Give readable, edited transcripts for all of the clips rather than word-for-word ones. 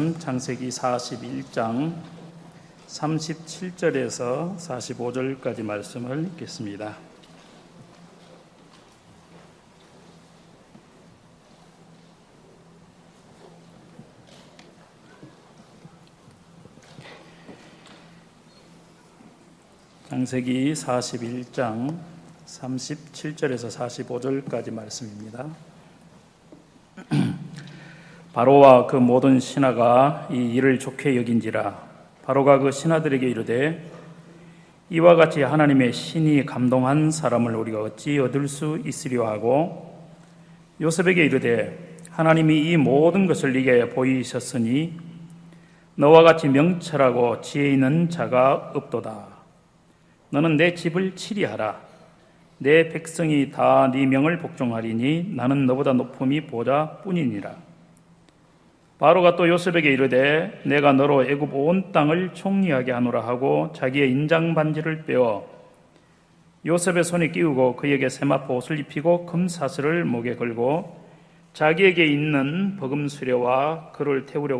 말씀은 창세기 41장 37절에서 45절까지 말씀을 읽겠습니다. 창세기 41장 37절에서 45절까지 말씀입니다. 바로와 그 모든 신하가 이 일을 좋게 여긴지라. 바로가 그 신하들에게 이르되 이와 같이 하나님의 신이 감동한 사람을 우리가 어찌 얻을 수 있으려 하고, 요셉에게 이르되 하나님이 이 모든 것을 네게 보이셨으니 너와 같이 명철하고 지혜 있는 자가 없도다. 너는 내 집을 치리하라. 내 백성이 다 네 명을 복종하리니 나는 너보다 높음이 보좌뿐이니라. 바로가 또 요셉에게 이르되 내가 너로 애굽 온 땅을 총리하게 하노라 하고 자기의 인장 반지를 빼어 요셉의 손에 끼우고 그에게 세마포 옷을 입히고 금사슬을 목에 걸고 자기에게 있는 버금 수레와 그를 태우려고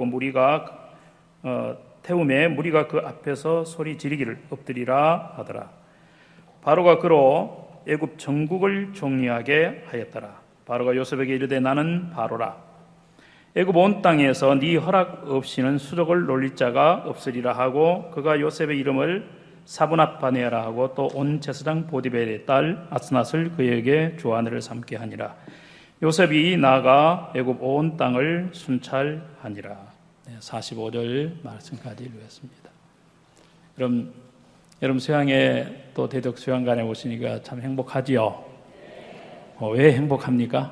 태움에 무리가 그 앞에서 소리 지르기를 엎드리라 하더라. 바로가 그로 애굽 전국을 총리하게 하였더라. 바로가 요셉에게 이르되 나는 바로라. 애굽 온 땅에서 네 허락 없이는 수족을 놀릴 자가 없으리라 하고, 그가 요셉의 이름을 사브낫바네아라 하고 또 온 제사장 보디벨의 딸 아스낫을 그에게 주 아내를 삼게 하니라. 요셉이 나아가 애굽 온 땅을 순찰하니라. 45절 말씀까지 읽었습니다. 그럼 여러분 수양에 또 대덕 수양관에 오시니까 참 행복하지요? 왜 행복합니까?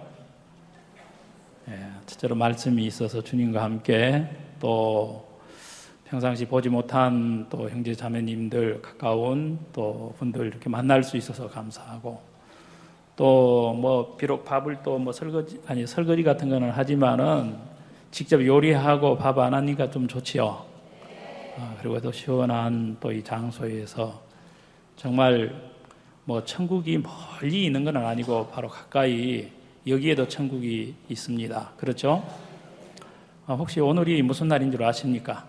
첫째로 말씀이 있어서 주님과 함께, 또 평상시 보지 못한 또 형제 자매님들, 가까운 또 분들 이렇게 만날 수 있어서 감사하고, 또 뭐 비록 밥을 또 뭐 설거지 같은 거는 하지만은 직접 요리하고 밥 안 하니까 좀 좋지요. 그리고 또 시원한 또 이 장소에서 정말 뭐 천국이 멀리 있는 건 아니고 바로 가까이 여기에도 천국이 있습니다. 그렇죠? 혹시 오늘이 무슨 날인 줄 아십니까?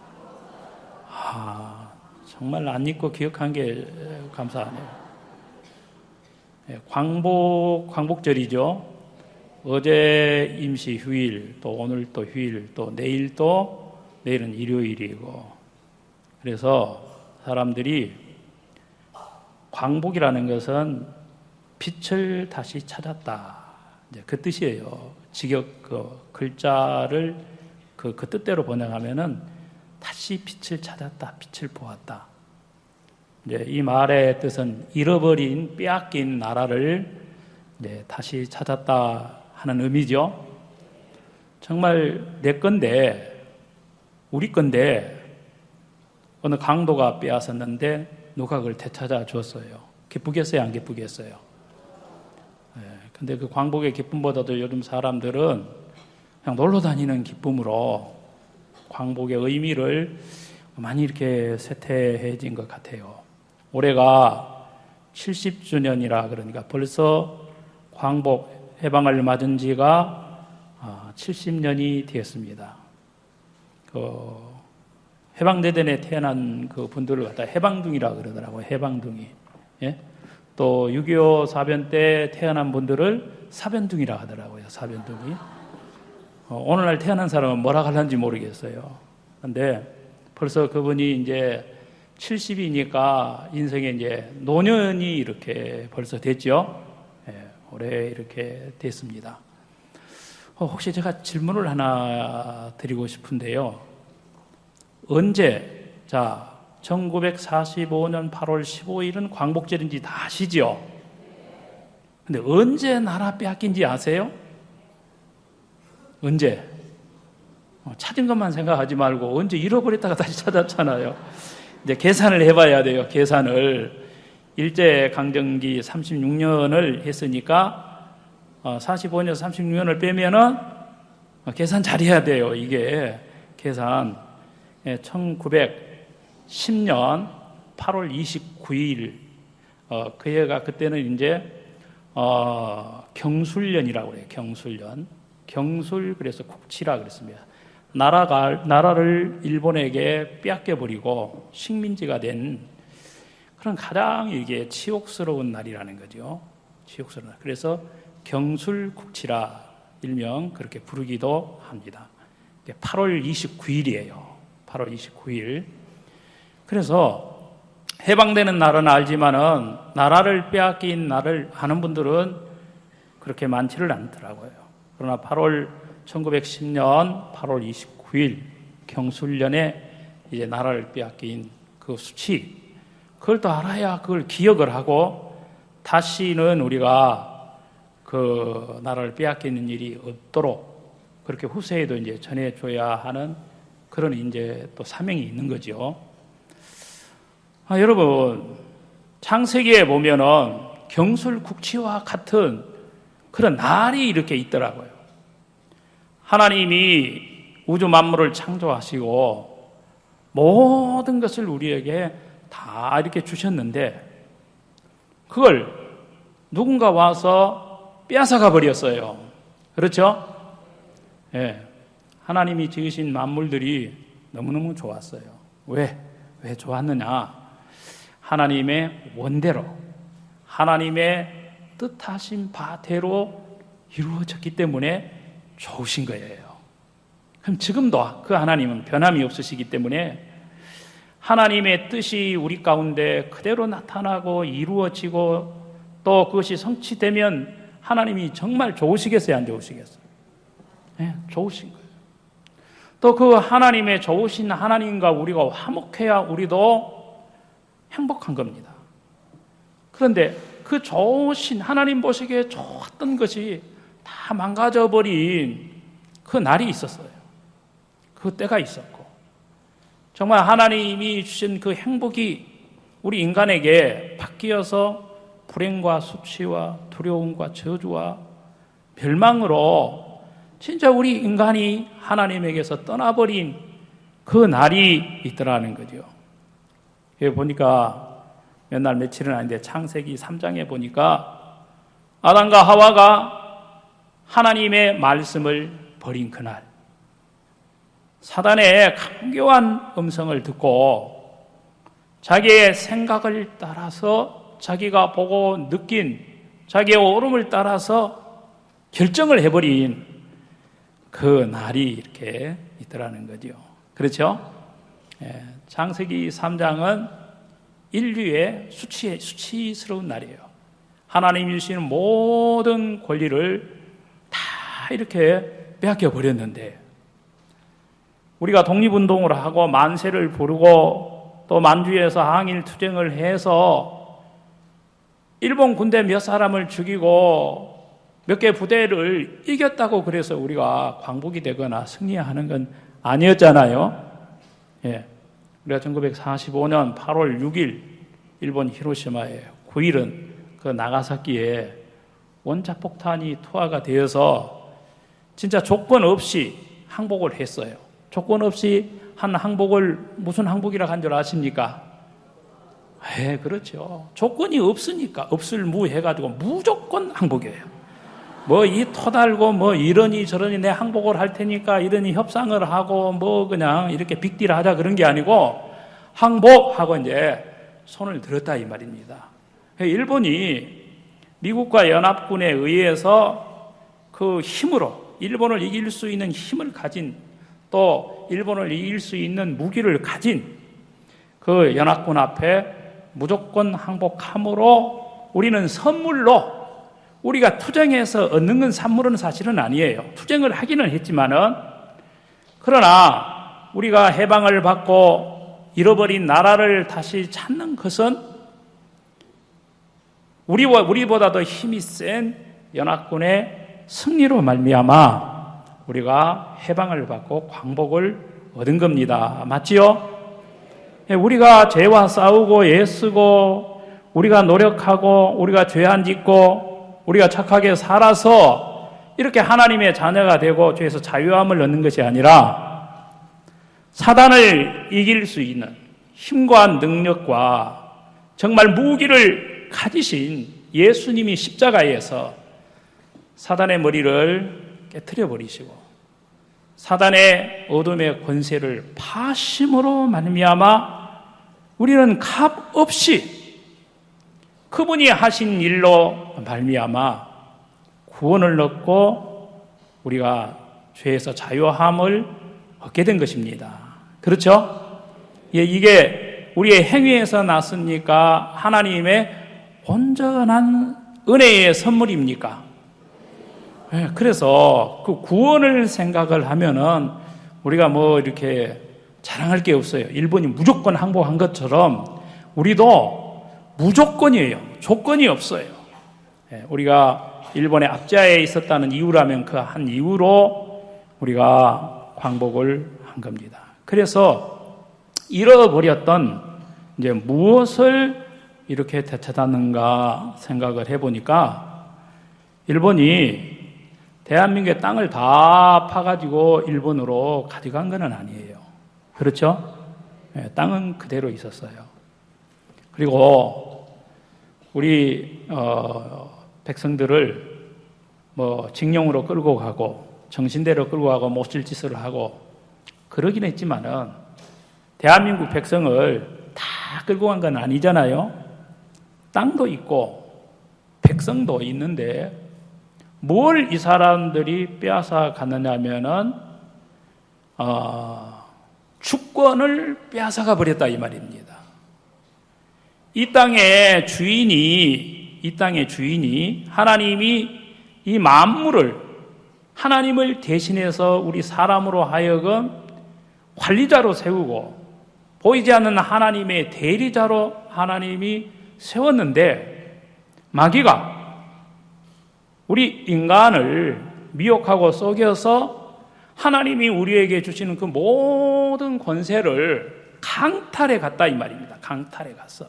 정말 안 잊고 기억한 게 감사하네요. 광복절이죠. 어제 임시 휴일, 또 오늘 또 휴일, 또 내일은 일요일이고, 그래서 사람들이 광복이라는 것은 빛을 다시 찾았다, 그 뜻이에요. 직역 글자를 그 뜻대로 번역하면은 다시 빛을 찾았다, 빛을 보았다. 이 말의 뜻은 잃어버린, 빼앗긴 나라를 다시 찾았다 하는 의미죠. 정말 내 건데, 우리 건데 어느 강도가 빼앗았는데 누가 그걸 되찾아 줬어요. 기쁘겠어요, 안 기쁘겠어요? 근데 그 광복의 기쁨보다도 요즘 사람들은 그냥 놀러 다니는 기쁨으로 광복의 의미를 많이 이렇게 쇠퇴해진 것 같아요. 올해가 70주년이라 그러니까 벌써 광복 해방을 맞은 지가 70년이 되었습니다. 해방대전에 태어난 그 분들을 갖다 해방둥이라 그러더라고요. 해방둥이. 예? 또 6.25 사변 때 태어난 분들을 사변둥이라 하더라고요. 사변둥이. 오늘날 태어난 사람은 뭐라 하는지 모르겠어요. 그런데 벌써 그분이 이제 70이니까 인생에 이제 노년이 이렇게 벌써 됐죠. 올해 이렇게 됐습니다. 혹시 제가 질문을 하나 드리고 싶은데요. 언제, 1945년 8월 15일은 광복절인지 다 아시죠? 근데 언제 나라 빼앗긴지 아세요? 언제? 찾은 것만 생각하지 말고 언제 잃어버렸다가 다시 찾았잖아요. 이제 계산을 해봐야 돼요. 계산을. 일제강점기 36년을 했으니까 45년 36년을 빼면은 계산 잘해야 돼요. 이게 계산. 1910년 8월 29일 그 해가 그때는 이제 경술년이라고 그래요. 경술년. 경술, 그래서 국치라 그랬습니다. 나라를 일본에게 빼앗겨버리고 식민지가 된 그런 가장 이게 치욕스러운 날이라는 거죠. 치욕스러운 날. 그래서 경술국치라 일명 그렇게 부르기도 합니다. 8월 29일이에요. 8월 29일. 그래서 해방되는 날은 알지만은 나라를 빼앗긴 날을 아는 분들은 그렇게 많지를 않더라고요. 그러나 1910년 8월 29일 경술련에 이제 나라를 빼앗긴 그 수치, 그걸 또 알아야 그걸 기억을 하고 다시는 우리가 그 나라를 빼앗기는 일이 없도록 그렇게 후세에도 이제 전해줘야 하는 그런 이제 또 사명이 있는 거죠. 여러분, 창세기에 보면은 경술국치와 같은 그런 날이 이렇게 있더라고요. 하나님이 우주 만물을 창조하시고 모든 것을 우리에게 다 이렇게 주셨는데 그걸 누군가 와서 빼앗아가 버렸어요. 그렇죠? 예. 하나님이 지으신 만물들이 너무너무 좋았어요. 왜 좋았느냐? 하나님의 원대로, 하나님의 뜻하신 바대로 이루어졌기 때문에 좋으신 거예요. 그럼 지금도 그 하나님은 변함이 없으시기 때문에 하나님의 뜻이 우리 가운데 그대로 나타나고 이루어지고 또 그것이 성취되면 하나님이 정말 좋으시겠어요? 안 좋으시겠어요? 네, 좋으신 거예요. 또 그 하나님의 좋으신 하나님과 우리가 화목해야 우리도 행복한 겁니다. 그런데 그 좋으신 하나님 보시기에 좋았던 것이 다 망가져버린 그 날이 있었어요. 그 때가 있었고 정말 하나님이 주신 그 행복이 우리 인간에게 바뀌어서 불행과 수치와 두려움과 저주와 멸망으로 진짜 우리 인간이 하나님에게서 떠나버린 그 날이 있더라는 거죠. 여기 보니까 몇 날 며칠은 아닌데 창세기 3장에 보니까 아담과 하와가 하나님의 말씀을 버린 그날 사단의 강교한 음성을 듣고 자기의 생각을 따라서 자기가 보고 느낀 자기의 오름을 따라서 결정을 해버린 그 날이 이렇게 있더라는 거죠. 그렇죠? 창세기 3장은 인류의 수치스러운 날이에요. 하나님이 주시는 모든 권리를 다 이렇게 빼앗겨 버렸는데 우리가 독립운동을 하고 만세를 부르고 또 만주에서 항일투쟁을 해서 일본 군대 몇 사람을 죽이고 몇 개 부대를 이겼다고 그래서 우리가 광복이 되거나 승리하는 건 아니었잖아요. 예. 우리가 1945년 8월 6일 일본 히로시마에 9일은 그 나가사키에 원자폭탄이 투하가 되어서 진짜 조건 없이 항복을 했어요. 조건 없이 한 항복을 무슨 항복이라고 한 줄 아십니까? 그렇죠. 조건이 없으니까 없을 무 해가지고 무조건 항복이에요. 뭐 이 토달고 뭐 이러니 저러니 내 항복을 할 테니까 이러니 협상을 하고 뭐 그냥 이렇게 빅딜 하자 그런 게 아니고 항복하고 이제 손을 들었다 이 말입니다. 일본이 미국과 연합군에 의해서 그 힘으로 일본을 이길 수 있는 힘을 가진 또 일본을 이길 수 있는 무기를 가진 그 연합군 앞에 무조건 항복함으로 우리는 선물로 우리가 투쟁해서 얻는 건 산물은 사실은 아니에요. 투쟁을 하기는 했지만은 그러나 우리가 해방을 받고 잃어버린 나라를 다시 찾는 것은 우리보다 더 힘이 센 연합군의 승리로 말미암아 우리가 해방을 받고 광복을 얻은 겁니다. 맞지요? 우리가 죄와 싸우고 애쓰고 우리가 노력하고 우리가 죄 안 짓고 우리가 착하게 살아서 이렇게 하나님의 자녀가 되고 죄에서 자유함을 얻는 것이 아니라 사단을 이길 수 있는 힘과 능력과 정말 무기를 가지신 예수님이 십자가에서 사단의 머리를 깨트려 버리시고 사단의 어둠의 권세를 파심으로 말미암아 우리는 값 없이 그분이 하신 일로 말미암아 구원을 얻고 우리가 죄에서 자유함을 얻게 된 것입니다. 그렇죠? 이게 우리의 행위에서 났습니까? 하나님의 온전한 은혜의 선물입니까? 그래서 그 구원을 생각을 하면은 우리가 뭐 이렇게 자랑할 게 없어요. 일본이 무조건 항복한 것처럼 우리도 무조건이에요. 조건이 없어요. 우리가 일본의 압제하에 있었다는 이유라면 그 한 이유로 우리가 광복을 한 겁니다. 그래서 잃어버렸던 이제 무엇을 이렇게 되찾았는가 생각을 해보니까 일본이 대한민국의 땅을 다 파가지고 일본으로 가져간 건 아니에요. 그렇죠? 땅은 그대로 있었어요. 그리고 우리 백성들을 뭐 징용으로 끌고 가고 정신대로 끌고 가고 못질 짓을 하고 그러긴 했지만은 대한민국 백성을 다 끌고 간 건 아니잖아요. 땅도 있고 백성도 있는데 뭘 이 사람들이 빼앗아 갔느냐면은 주권을 빼앗아가 버렸다 이 말입니다. 이 땅의 주인이 하나님이 이 만물을 하나님을 대신해서 우리 사람으로 하여금 관리자로 세우고 보이지 않는 하나님의 대리자로 하나님이 세웠는데 마귀가 우리 인간을 미혹하고 속여서 하나님이 우리에게 주시는 그 모든 권세를 강탈해 갔다 이 말입니다. 강탈해 갔어.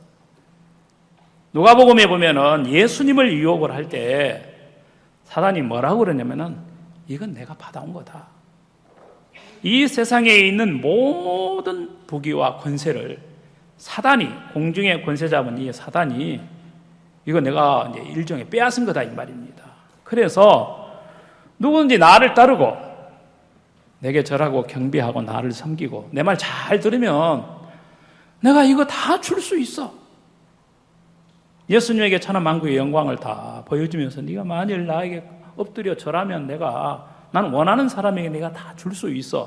누가복음에 보면은 예수님을 유혹을 할 때 사단이 뭐라고 그러냐면은 이건 내가 받아온 거다. 이 세상에 있는 모든 부귀와 권세를 사단이 공중의 권세 잡은 이 사단이 이거 내가 이제 일종의 빼앗은 거다 이 말입니다. 그래서 누구든지 나를 따르고 내게 절하고 경배하고 나를 섬기고 내 말 잘 들으면 내가 이거 다 줄 수 있어. 예수님에게 천하만국의 영광을 다 보여주면서 네가 만일 나에게 엎드려 절하면 난 원하는 사람에게 내가 다 줄 수 있어.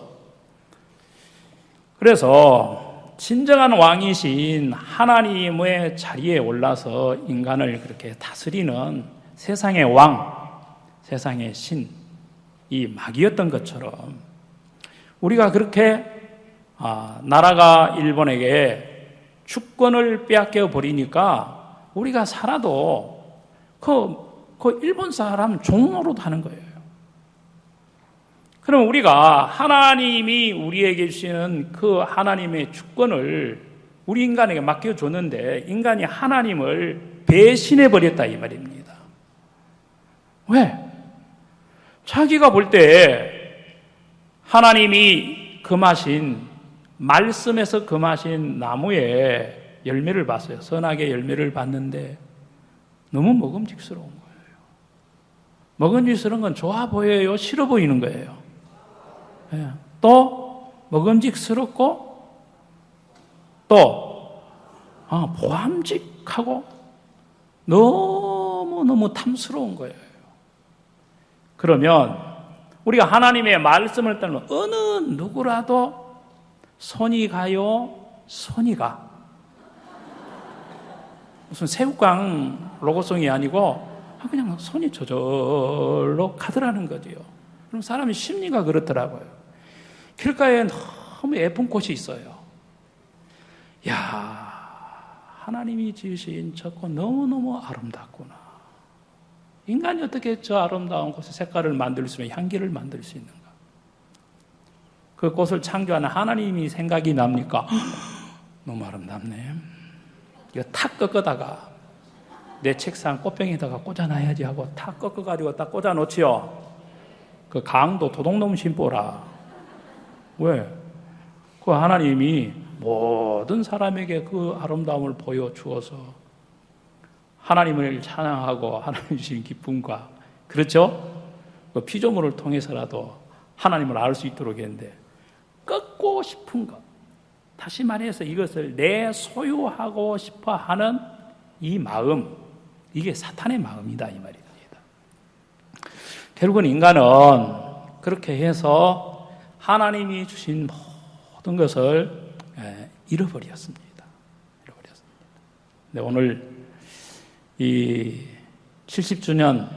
그래서 진정한 왕이신 하나님의 자리에 올라서 인간을 그렇게 다스리는 세상의 왕, 세상의 신, 이 마귀였던 것처럼 우리가 그렇게 나라가 일본에게 주권을 빼앗겨 버리니까 우리가 살아도 그 일본 사람 종로로 하는 거예요. 그럼 우리가 하나님이 우리에게 주시는 그 하나님의 주권을 우리 인간에게 맡겨줬는데 인간이 하나님을 배신해버렸다 이 말입니다. 왜? 자기가 볼 때 하나님이 금하신 말씀에서 금하신 나무에 열매를 봤어요. 선악의 열매를 봤는데 너무 먹음직스러운 거예요. 먹음직스러운 건 좋아 보여요? 싫어 보이는 거예요. 또 먹음직스럽고 또 보암직하고 너무너무 탐스러운 거예요. 그러면 우리가 하나님의 말씀을 따르면 어느 누구라도 손이 가요? 손이 가. 무슨 새우깡 로고송이 아니고 그냥 손이 저절로 가더라는 거지요. 그럼 사람의 심리가 그렇더라고요. 길가에 너무 예쁜 꽃이 있어요. 야, 하나님이 지으신 저 꽃 너무너무 아름답구나. 인간이 어떻게 저 아름다운 꽃의 색깔을 만들 수 있는 향기를 만들 수 있는가? 그 꽃을 창조하는 하나님이 생각이 납니까? 너무 아름답네. 이거 탁 꺾어다가 내 책상 꽃병에다가 꽂아놔야지 하고 탁 꺾어가지고 딱 꽂아놓지요. 그 강도 도둑놈 심보라. 왜? 그 하나님이 모든 사람에게 그 아름다움을 보여주어서 하나님을 찬양하고 하나님 주신 기쁨과 그렇죠? 그 피조물을 통해서라도 하나님을 알 수 있도록 했는데 꺾고 싶은 것, 다시 말해서 이것을 내 소유하고 싶어 하는 이 마음, 이게 사탄의 마음이다 이 말입니다. 결국은 인간은 그렇게 해서 하나님이 주신 모든 것을 잃어버렸습니다. 근데 오늘 이 70주년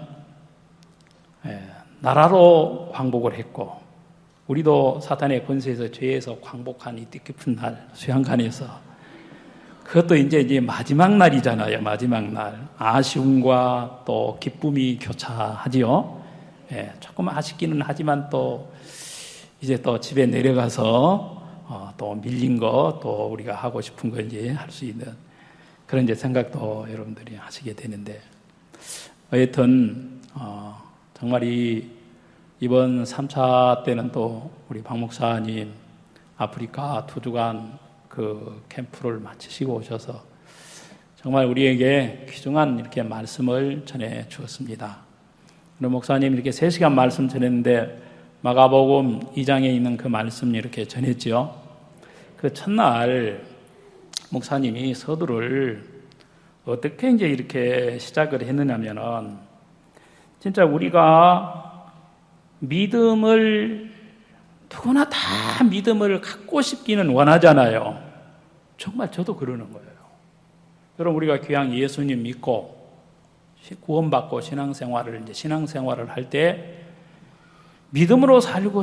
나라로 광복을 했고, 우리도 사탄의 권세에서 죄에서 광복한 이 뜻깊은 날 수양관에서, 그것도 이제 마지막 날이잖아요. 마지막 날 아쉬움과 또 기쁨이 교차하지요. 조금 아쉽기는 하지만 또 이제 또 집에 내려가서 또 밀린 거 또 우리가 하고 싶은 거 이제 할 수 있는 그런 이제 생각도 여러분들이 하시게 되는데, 여하튼 정말 이번 3차 때는 또 우리 박 목사님 아프리카 2주간 그 캠프를 마치시고 오셔서 정말 우리에게 귀중한 이렇게 말씀을 전해 주었습니다. 우리 목사님 이렇게 3시간 말씀 전했는데 마가복음 2장에 있는 그 말씀 이렇게 전했죠. 그 첫날 목사님이 서두를 어떻게 이제 이렇게 시작을 했느냐면은, 진짜 우리가 믿음을, 누구나 다 믿음을 갖고 싶기는 원하잖아요. 정말 저도 그러는 거예요. 여러분, 우리가 귀한 예수님 믿고 구원받고 신앙생활을 할 때 믿음으로 살고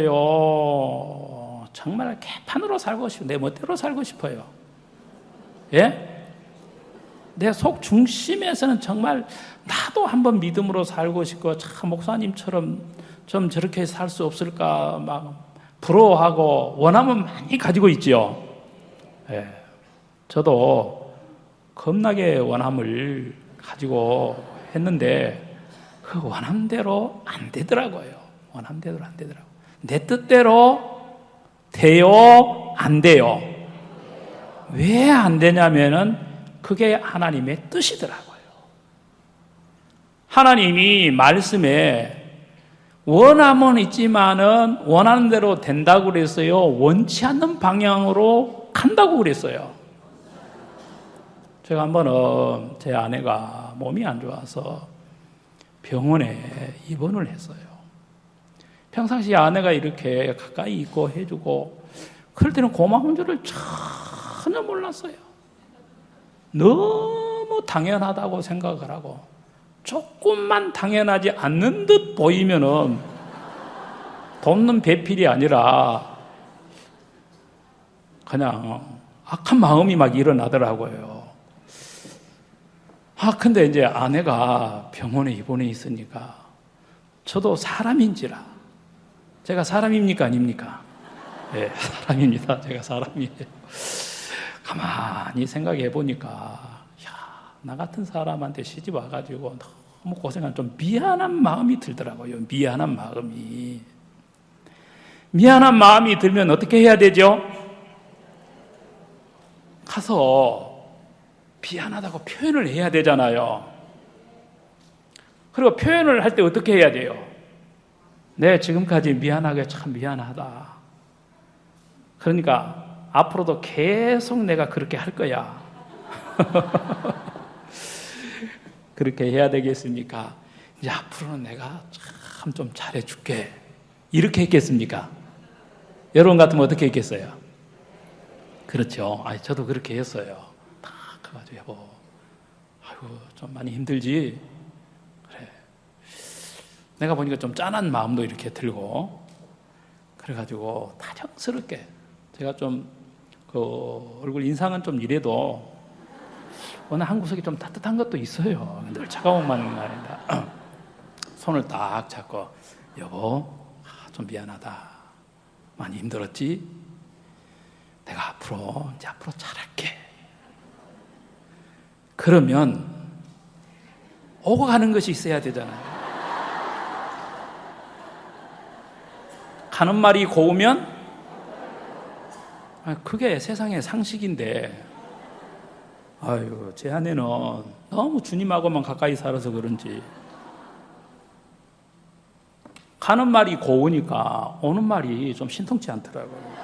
싶어요. 정말 개판으로 살고 싶어요. 내 멋대로 살고 싶어요. 예? 내 속 중심에서는 정말 나도 한번 믿음으로 살고 싶고, 참 목사님처럼 좀 저렇게 살 수 없을까 막 부러워하고 원함은 많이 가지고 있죠. 예. 저도 겁나게 원함을 가지고 했는데 그 원함대로 안 되더라고요. 원함대로 안 되더라고요. 내 뜻대로 돼요? 안 돼요? 왜 안 되냐면은 그게 하나님의 뜻이더라고요. 하나님이 말씀에 원함은 있지만은 원하는 대로 된다고 그랬어요? 원치 않는 방향으로 간다고 그랬어요? 제가 한번은 제 아내가 몸이 안 좋아서 병원에 입원을 했어요. 평상시에 아내가 이렇게 가까이 있고 해주고 그럴 때는 고마운 줄을 전혀 몰랐어요. 너무 당연하다고 생각을 하고, 조금만 당연하지 않는 듯 보이면은 돕는 배필이 아니라 그냥 악한 마음이 막 일어나더라고요. 근데 이제 아내가 병원에 입원해 있으니까 저도 사람인지라, 제가 사람입니까 아닙니까? 네, 사람입니다. 제가 사람이에요. 가만히 생각해 보니까 나 같은 사람한테 시집 와가지고 너무 고생한, 좀 미안한 마음이 들더라고요. 미안한 마음이 들면 어떻게 해야 되죠? 가서 미안하다고 표현을 해야 되잖아요. 그리고 표현을 할 때 어떻게 해야 돼요? 네, 지금까지 미안하게 참 미안하다. 그러니까 앞으로도 계속 내가 그렇게 할 거야. 그렇게 해야 되겠습니까? 이제 앞으로는 내가 참 좀 잘해줄게. 이렇게 했겠습니까? 여러분 같으면 어떻게 했겠어요? 그렇죠. 저도 그렇게 했어요. 딱 가가지고, 여보, 아이고, 좀 많이 힘들지? 그래. 내가 보니까 좀 짠한 마음도 이렇게 들고, 그래가지고 다정스럽게, 제가 좀, 얼굴 인상은 좀 이래도, 어느 한 구석이 좀 따뜻한 것도 있어요. 늘 차가운 마음이 아니다. 손을 딱 잡고, 여보, 좀 미안하다. 많이 힘들었지? 내가 앞으로 잘할게. 그러면 오고 가는 것이 있어야 되잖아요. 가는 말이 고우면 그게 세상의 상식인데, 아유, 제 아내는 너무 주님하고만 가까이 살아서 그런지 가는 말이 고우니까 오는 말이 좀 신통치 않더라고요.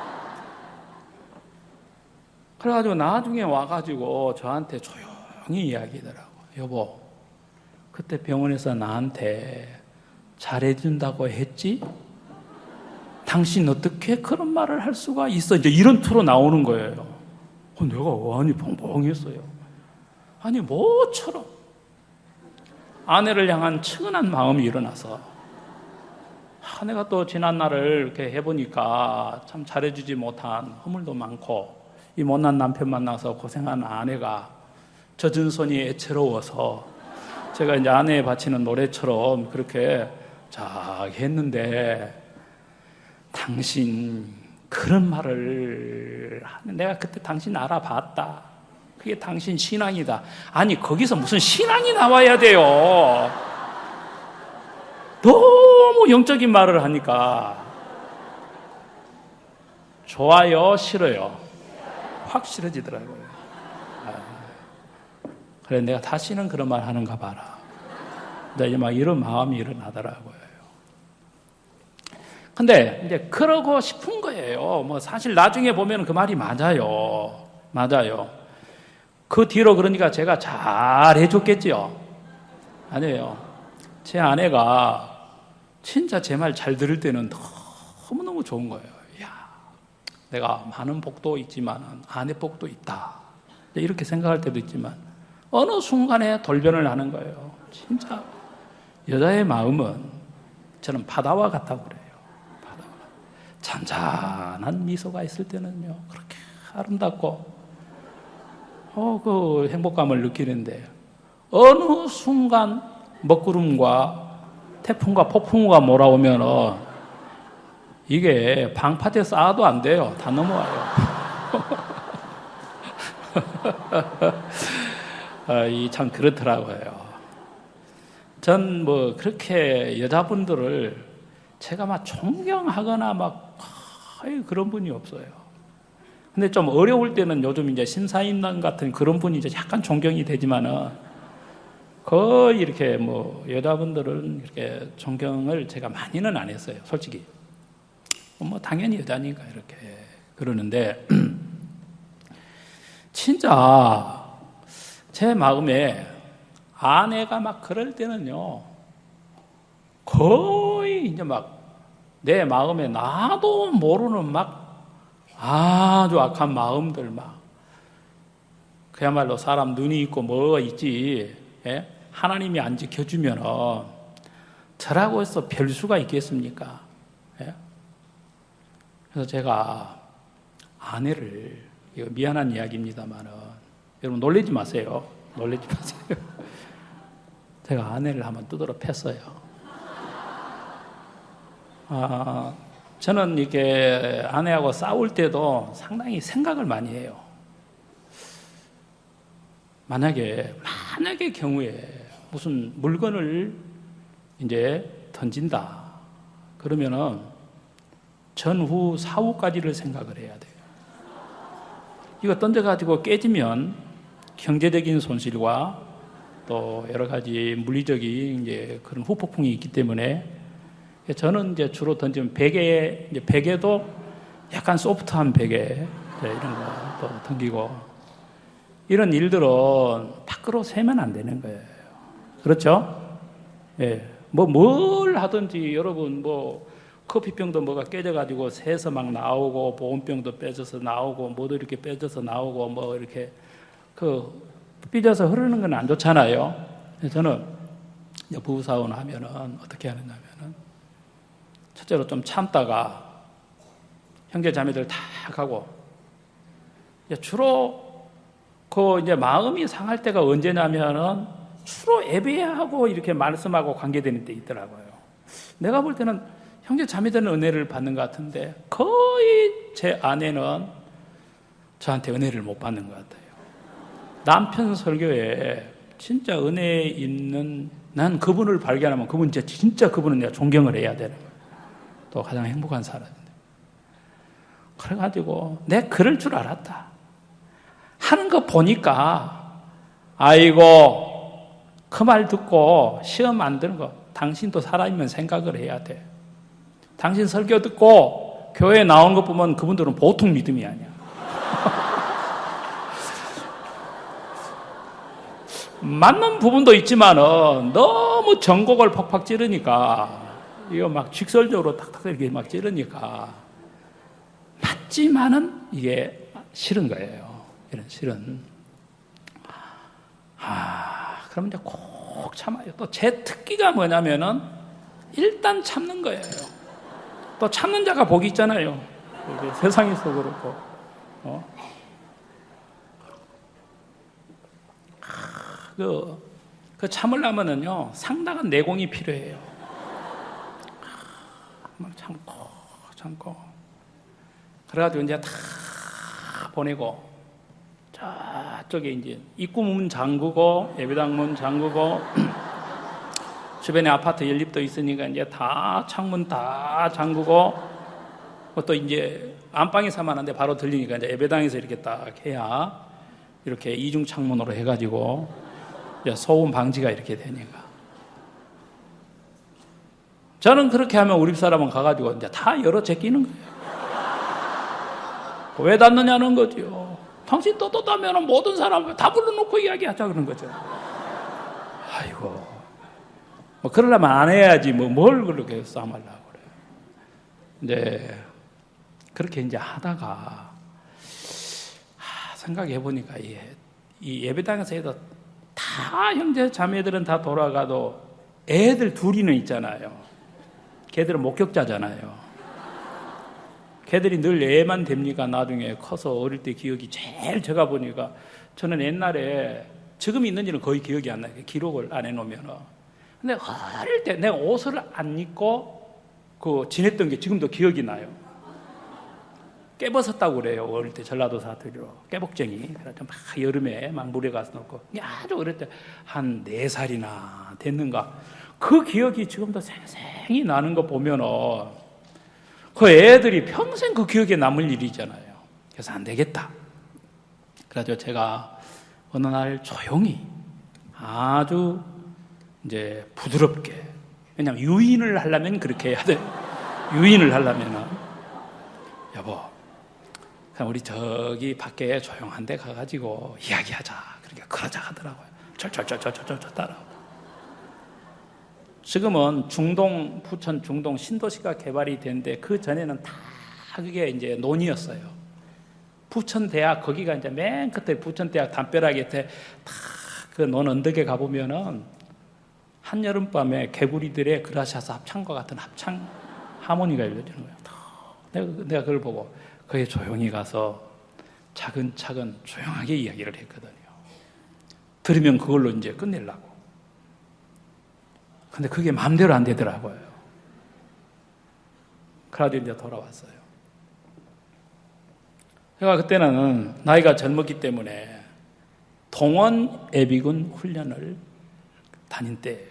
그래가지고 나중에 와가지고 저한테 조용히 이야기하더라고. 여보, 그때 병원에서 나한테 잘해준다고 했지? 당신 어떻게 그런 말을 할 수가 있어? 이제 이런 투로 나오는 거예요. 내가 아니 벙벙했어요. 아니 뭐처럼 아내를 향한 측은한 마음이 일어나서 내가 또 지난 날을 이렇게 해보니까 참 잘해주지 못한 허물도 많고 이 못난 남편 만나서 고생한 아내가 젖은 손이 애처로워서 제가 이제 아내에 바치는 노래처럼 그렇게 쫙 했는데 당신 그런 말을 하는 내가 그때 당신 알아봤다. 그게 당신 신앙이다. 아니 거기서 무슨 신앙이 나와야 돼요. 너무 영적인 말을 하니까 좋아요, 싫어요? 확 싫어지더라고요. 그래 내가 다시는 그런 말 하는가 봐라. 이제 막 이런 마음이 일어나더라고요. 근데 이제 그러고 싶은 거예요. 뭐 사실 나중에 보면 그 말이 맞아요. 맞아요. 그 뒤로 그러니까 제가 잘 해줬겠지요. 아니에요. 제 아내가 진짜 제 말 잘 들을 때는 너무너무 좋은 거예요. 야, 내가 많은 복도 있지만 아내 복도 있다. 이렇게 생각할 때도 있지만 어느 순간에 돌변을 하는 거예요. 진짜 여자의 마음은 저는 바다와 같다고 그래요. 바다와. 잔잔한 미소가 있을 때는요. 그렇게 아름답고 그 행복감을 느끼는데 어느 순간 먹구름과 태풍과 폭풍우가 몰아오면 이게 방파제 쌓아도 안 돼요. 다 넘어와요. 이 참 그렇더라고요. 전 뭐 그렇게 여자분들을 제가 막 존경하거나 막 그런 분이 없어요. 근데 좀 어려울 때는 요즘 이제 신사임당 같은 그런 분이 이제 약간 존경이 되지만은 거의 이렇게 뭐 여자분들은 이렇게 존경을 제가 많이는 안 했어요. 솔직히. 뭐 당연히 여자니까 이렇게 그러는데 진짜 제 마음에 아내가 막 그럴 때는요, 거의 이제 막 내 마음에 나도 모르는 막 아주 악한 마음들 막 그야말로 사람 눈이 있고 뭐가 있지, 예? 하나님이 안 지켜주면 저라고 해서 별 수가 있겠습니까? 예? 그래서 제가 아내를, 이거 미안한 이야기입니다만은 여러분 놀라지 마세요. 놀라지 마세요. 제가 아내를 한번 두드러 팼어요. 저는 이렇게 아내하고 싸울 때도 상당히 생각을 많이 해요. 만약에 경우에 무슨 물건을 이제 던진다. 그러면은 전후 사후까지를 생각을 해야 돼요. 이거 던져가지고 깨지면 경제적인 손실과 또 여러 가지 물리적인 이제 그런 후폭풍이 있기 때문에 저는 이제 주로 던지면 베개도 약간 소프트한 베개 이런 거 또 던지고 이런 일들은 밖으로 세면 안 되는 거예요. 그렇죠? 예. 뭘 하든지 여러분 커피병도 뭐가 깨져가지고 새서 막 나오고 보온병도 빼져서 나오고 뭐도 이렇게 빼져서 나오고 뭐 이렇게 삐져서 흐르는 건 안 좋잖아요. 저는 부부싸움 하면은 어떻게 하느냐면은 첫째로 좀 참다가 형제 자매들 다 가고 주로 이제 마음이 상할 때가 언제냐면은 주로 예배하고 이렇게 말씀하고 관계되는 때 있더라고요. 내가 볼 때는 형제 자매들은 은혜를 받는 것 같은데 거의 제 아내는 저한테 은혜를 못 받는 것 같아요. 남편 설교에 진짜 은혜 있는 난 그분을 발견하면 그분 진짜 그분은 내가 존경을 해야 되는 거예요. 또 가장 행복한 사람인데. 그래가지고 내가 그럴 줄 알았다. 하는 거 보니까 아이고 그 말 듣고 시험 안 드는 거 당신도 살아있는 생각을 해야 돼. 당신 설교 듣고 교회에 나오는 것 보면 그분들은 보통 믿음이 아니야. 맞는 부분도 있지만은 너무 전곡을 팍팍 찌르니까 이거 막 직설적으로 탁탁 이렇게 막 찌르니까 맞지만은 이게 싫은 거예요. 이런 싫은. 그럼 이제 꼭 참아요. 또 제 특기가 뭐냐면은 일단 참는 거예요. 또 참는 자가 복이 있잖아요. 세상에서 그렇고. 그 참으려면은요, 상당한 내공이 필요해요. 막 참고. 그래가지고 이제 다 보내고, 저쪽에 이제 입구문 잠그고, 예배당 문 잠그고, 주변에 아파트 연립도 있으니까 이제 다 창문 다 잠그고, 또 이제 안방에서만 하는데 바로 들리니까 이제 예배당에서 이렇게 딱 해야 이렇게 이중 창문으로 해가지고 소음 방지가 이렇게 되니까. 저는 그렇게 하면 우리 사람은 가가지고 이제 다 열어 제끼는 거예요. 왜 닫느냐는 거죠. 당신 떳떳하면 모든 사람을 다 불러놓고 이야기하자 그런 거죠. 아이고. 뭐 그러려면 안 해야지 뭘 그렇게 싸움하려고 그래요. 이제 그렇게 이제 하다가 생각해 보니까 이 예배당에서 해도 다 형제 자매들은 다 돌아가도 애들 둘이는 있잖아요. 걔들은 목격자잖아요. 걔들이 늘 애만 됩니까? 나중에 커서 어릴 때 기억이 제일 제가 보니까 저는 옛날에 지금 있는지는 거의 기억이 안 나요. 기록을 안 해놓으면. 근데 어릴 때 내가 옷을 안 입고 지냈던 게 지금도 기억이 나요. 깨벗었다고 그래요. 어릴 때 전라도 사투리로. 깨복쟁이. 그래서 막 여름에 막 물에 가서 놓고. 아주 어릴 때 한 4살이나 됐는가. 그 기억이 지금도 생생히 나는 거 보면은 그 애들이 평생 그 기억에 남을 일이잖아요. 그래서 안 되겠다. 그래서 제가 어느 날 조용히 아주 이제 부드럽게, 왜냐면 유인을 하려면 그렇게 해야 돼. 유인을 하려면은 여보, 그냥 우리 저기 밖에 조용한 데 가가지고 이야기하자. 그러니까 그러자 하더라고요. 철철철철철철 따라오고. 지금은 중동, 부천 중동 신도시가 개발이 됐는데 그 전에는 다 그게 이제 논이었어요. 부천대학, 거기가 이제 맨 끝에 부천대학 담벼락 밑에 다 그 논 언덕에 가보면은 한여름밤에 개구리들의 그라시아스 합창과 같은 합창 하모니가 열려주는 거예요. 내가 그걸 보고 거기에 조용히 가서 차근차근 조용하게 이야기를 했거든요. 들으면 그걸로 이제 끝내려고. 근데 그게 마음대로 안 되더라고요. 그래서 이제 돌아왔어요. 제가 그때는 나이가 젊었기 때문에 동원 예비군 훈련을 다닌 때예요.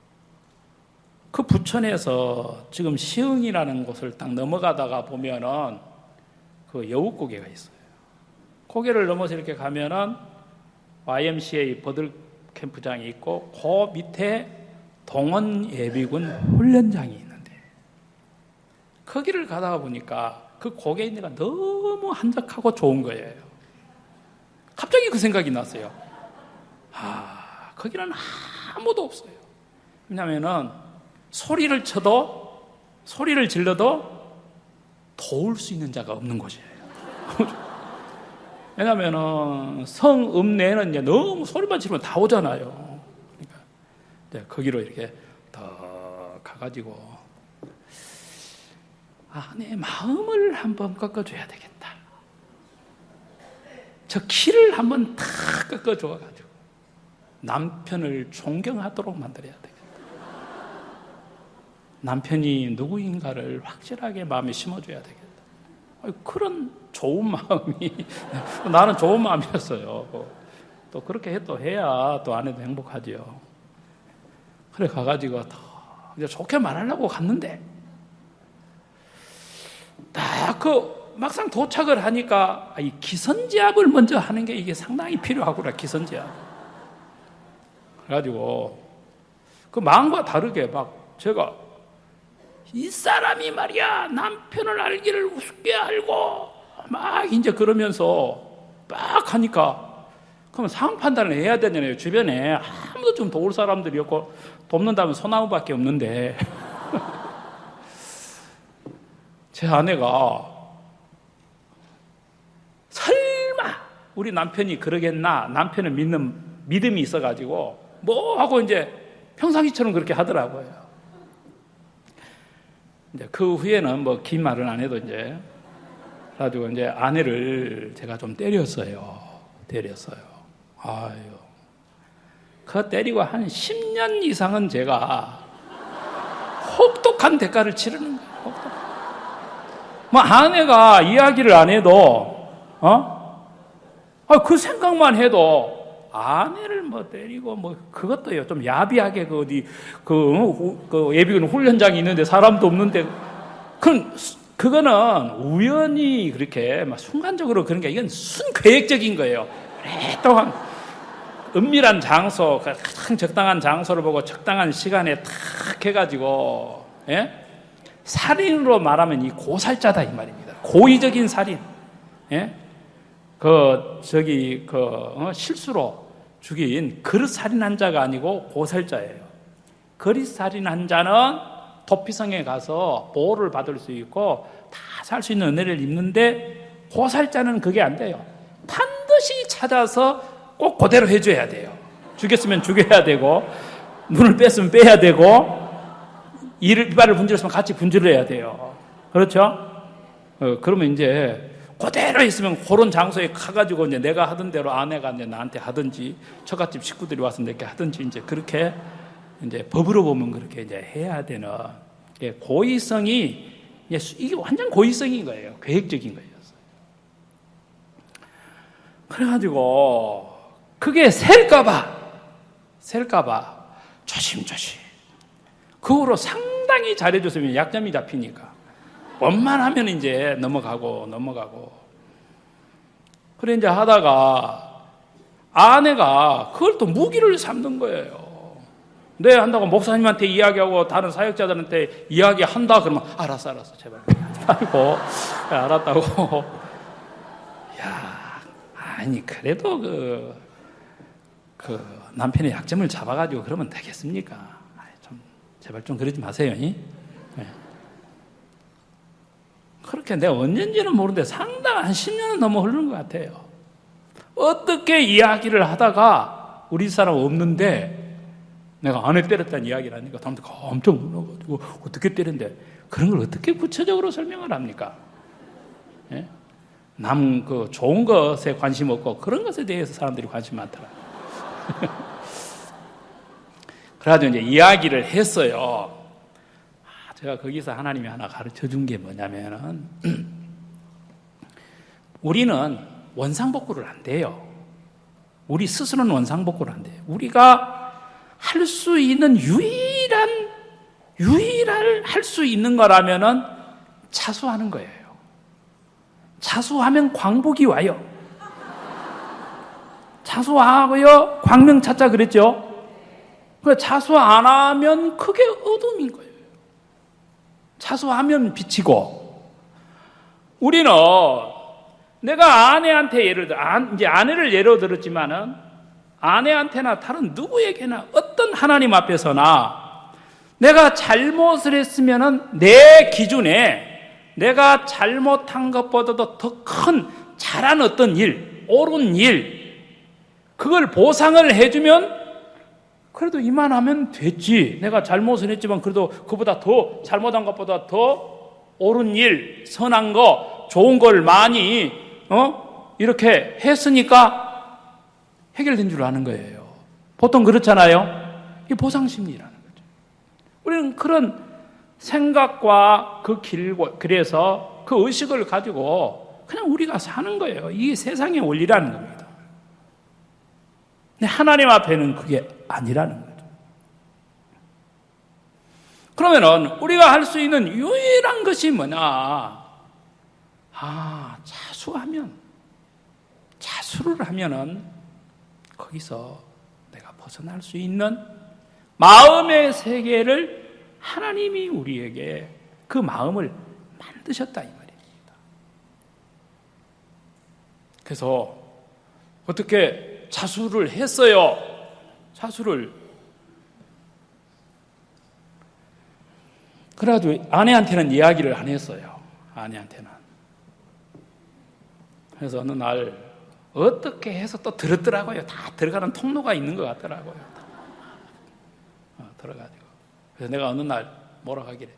그 부천에서 지금 시흥이라는 곳을 딱 넘어가다가 보면은 그 여우고개가 있어요. 고개를 넘어서 이렇게 가면은 YMCA 버들 캠프장이 있고 그 밑에 동원 예비군 훈련장이 있는데 거기를 가다가 보니까 그 고개 있는 데가 너무 한적하고 좋은 거예요. 갑자기 그 생각이 났어요. 거기는 아무도 없어요. 왜냐하면은 소리를 질러도 도울 수 있는 자가 없는 곳이에요. 왜냐하면은 성읍내는 이제 너무 소리만 지르면 다 오잖아요. 그러니까 이제 거기로 이렇게 더 가가지고 내 마음을 한번 꺾어줘야 되겠다. 저 키를 한번 탁 꺾어줘가지고 남편을 존경하도록 만들어야 되겠다. 남편이 누구인가를 확실하게 마음에 심어줘야 되겠다. 그런 좋은 마음이 나는 좋은 마음이었어요. 또 그렇게 또 해야 또 아내도 행복하지요. 그래 가가지고 더 이제 좋게 말하려고 갔는데 딱 막상 도착을 하니까 이 기선제압을 먼저 하는 게 이게 상당히 필요하구나. 기선제압. 그래가지고 그 마음과 다르게 막 제가 이 사람이 말이야 남편을 알기를 우습게 알고 막 이제 그러면서 막 하니까 그러면 상황 판단을 해야 되잖아요. 주변에 아무도 좀 도울 사람들이 없고 돕는다면 소나무밖에 없는데 제 아내가 설마 우리 남편이 그러겠나, 남편을 믿는 믿음이 있어가지고 뭐 하고 이제 평상시처럼 그렇게 하더라고요. 이제 그 후에는 뭐 긴 말은 안 해도 이제 그래가지고 이제 아내를 제가 좀 때렸어요. 아유, 그 때리고 한 10년 이상은 제가 혹독한 대가를 치르는 거예요. 뭐 아내가 이야기를 안 해도 그 생각만 해도 아내를 뭐 때리고 뭐 그것도요 좀 야비하게 그 어디 그 예비군 훈련장이 있는데 사람도 없는데 그거는 우연히 그렇게 막 순간적으로 그런 게 이건 순계획적인 거예요. 오랫동안 은밀한 장소, 가장 적당한 장소를 보고 적당한 시간에 탁 해가지고 살인으로 말하면 이 고살자다 이 말입니다. 고의적인 살인. 실수로 죽인 그릇 살인한 자가 아니고 고살자예요. 그릇 살인한 자는 도피성에 가서 보호를 받을 수 있고 다 살 수 있는 은혜를 입는데 고살자는 그게 안 돼요. 반드시 찾아서 꼭 그대로 해줘야 돼요. 죽였으면 죽여야 되고 눈을 뺐으면 빼야 되고 이빨을 분질렀으면 같이 분질을 해야 돼요. 그렇죠? 그러면 이제 그대로 있으면 그런 장소에 가가지고 이제 내가 하던 대로 아내가 이제 나한테 하든지 처갓집 식구들이 와서 내게 하든지 이제 그렇게 이제 법으로 보면 그렇게 이제 해야 되는 고의성이 이게 완전 고의성인 거예요. 계획적인 거예요. 그래가지고 그게 셀까봐 조심조심. 그 후로 상당히 잘해줬으면 약점이 잡히니까 원만하면 이제 넘어가고 그래 이제 하다가 아내가 그걸 또 무기를 삼는 거예요. 네 한다고 목사님한테 이야기하고 다른 사역자들한테 이야기한다 그러면 알았어 제발 하고 알았다고. 야 아니 그래도 그 남편의 약점을 잡아가지고 그러면 되겠습니까? 제발 좀 그러지 마세요. 네. 그렇게 내가 언젠지는 모르는데 상당 한 10년은 넘어 흐르는 것 같아요. 어떻게 이야기를 하다가 우리 사람 없는데 내가 아내 때렸다는 이야기를 하니까 사람들이 엄청 놀라가지고 어떻게 때렸는데 그런 걸 어떻게 구체적으로 설명을 합니까? 네? 좋은 것에 관심 없고 그런 것에 대해서 사람들이 관심 많더라. 그래가지고 이제 이야기를 했어요. 제가 거기서 하나님이 하나 가르쳐 준 게 뭐냐면은, 우리는 원상복구를 안 돼요. 우리 스스로는 원상복구를 안 돼요. 우리가 할 수 있는 유일할 할 수 있는 거라면은 자수하는 거예요. 자수하면 광복이 와요. 자수하고요, 광명 찾자 그랬죠? 자수 안 하면 그게 어둠인 거예요. 자수하면 빛이고, 우리는 내가 아내한테 이제 아내를 예로 들었지만은 아내한테나 다른 누구에게나 어떤 하나님 앞에서나 내가 잘못을 했으면은 내 기준에 내가 잘못한 것보다도 더 큰 잘한 어떤 일, 옳은 일, 그걸 보상을 해주면 그래도 이만하면 됐지. 내가 잘못을 했지만 그래도 그보다 더 잘못한 것보다 더 옳은 일, 선한 거, 좋은 걸 많이 이렇게 했으니까 해결된 줄 아는 거예요. 보통 그렇잖아요. 이게 보상심리라는 거죠. 우리는 그런 생각과 그래서 그 의식을 가지고 그냥 우리가 사는 거예요. 이게 세상의 원리라는 겁니다. 근데 하나님 앞에는 그게 아니라는 거죠. 그러면은 우리가 할 수 있는 유일한 것이 뭐냐? 자수를 하면은 거기서 내가 벗어날 수 있는 마음의 세계를 하나님이 우리에게 그 마음을 만드셨다 이 말입니다. 그래서 어떻게 자수를 했어요. 자수를. 그래가지고 아내한테는 이야기를 안 했어요. 아내한테는. 그래서 어느 날 어떻게 해서 또 들었더라고요. 다 들어가는 통로가 있는 것 같더라고요. 들어가지고. 그래서 내가 어느 날 뭐라 하기래.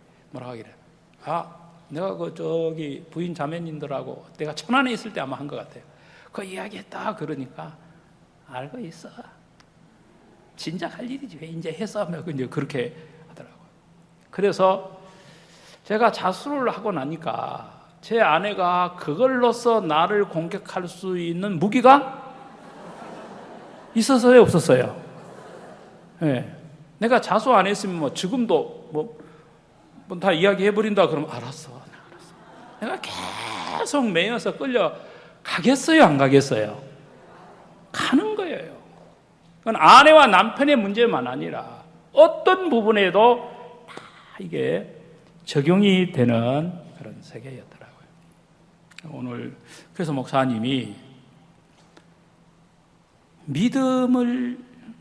내가 저기 부인 자매님들하고 내가 천안에 있을 때 아마 한 것 같아요. 그 이야기했다 그러니까 알고 있어. 진작 할 일이지 왜 이제 해서 이제 그렇게 하더라고요. 그래서 제가 자수를 하고 나니까 제 아내가 그걸로써 나를 공격할 수 있는 무기가 있었어요, 없었어요? 네. 내가 자수 안 했으면 지금도 다 이야기해버린다 그러면 알았어. 내가 계속 매여서 끌려 가겠어요, 안 가겠어요? 가는 거예요. 그건 아내와 남편의 문제만 아니라 어떤 부분에도 다 이게 적용이 되는 그런 세계였더라고요. 오늘 그래서 목사님이 믿음을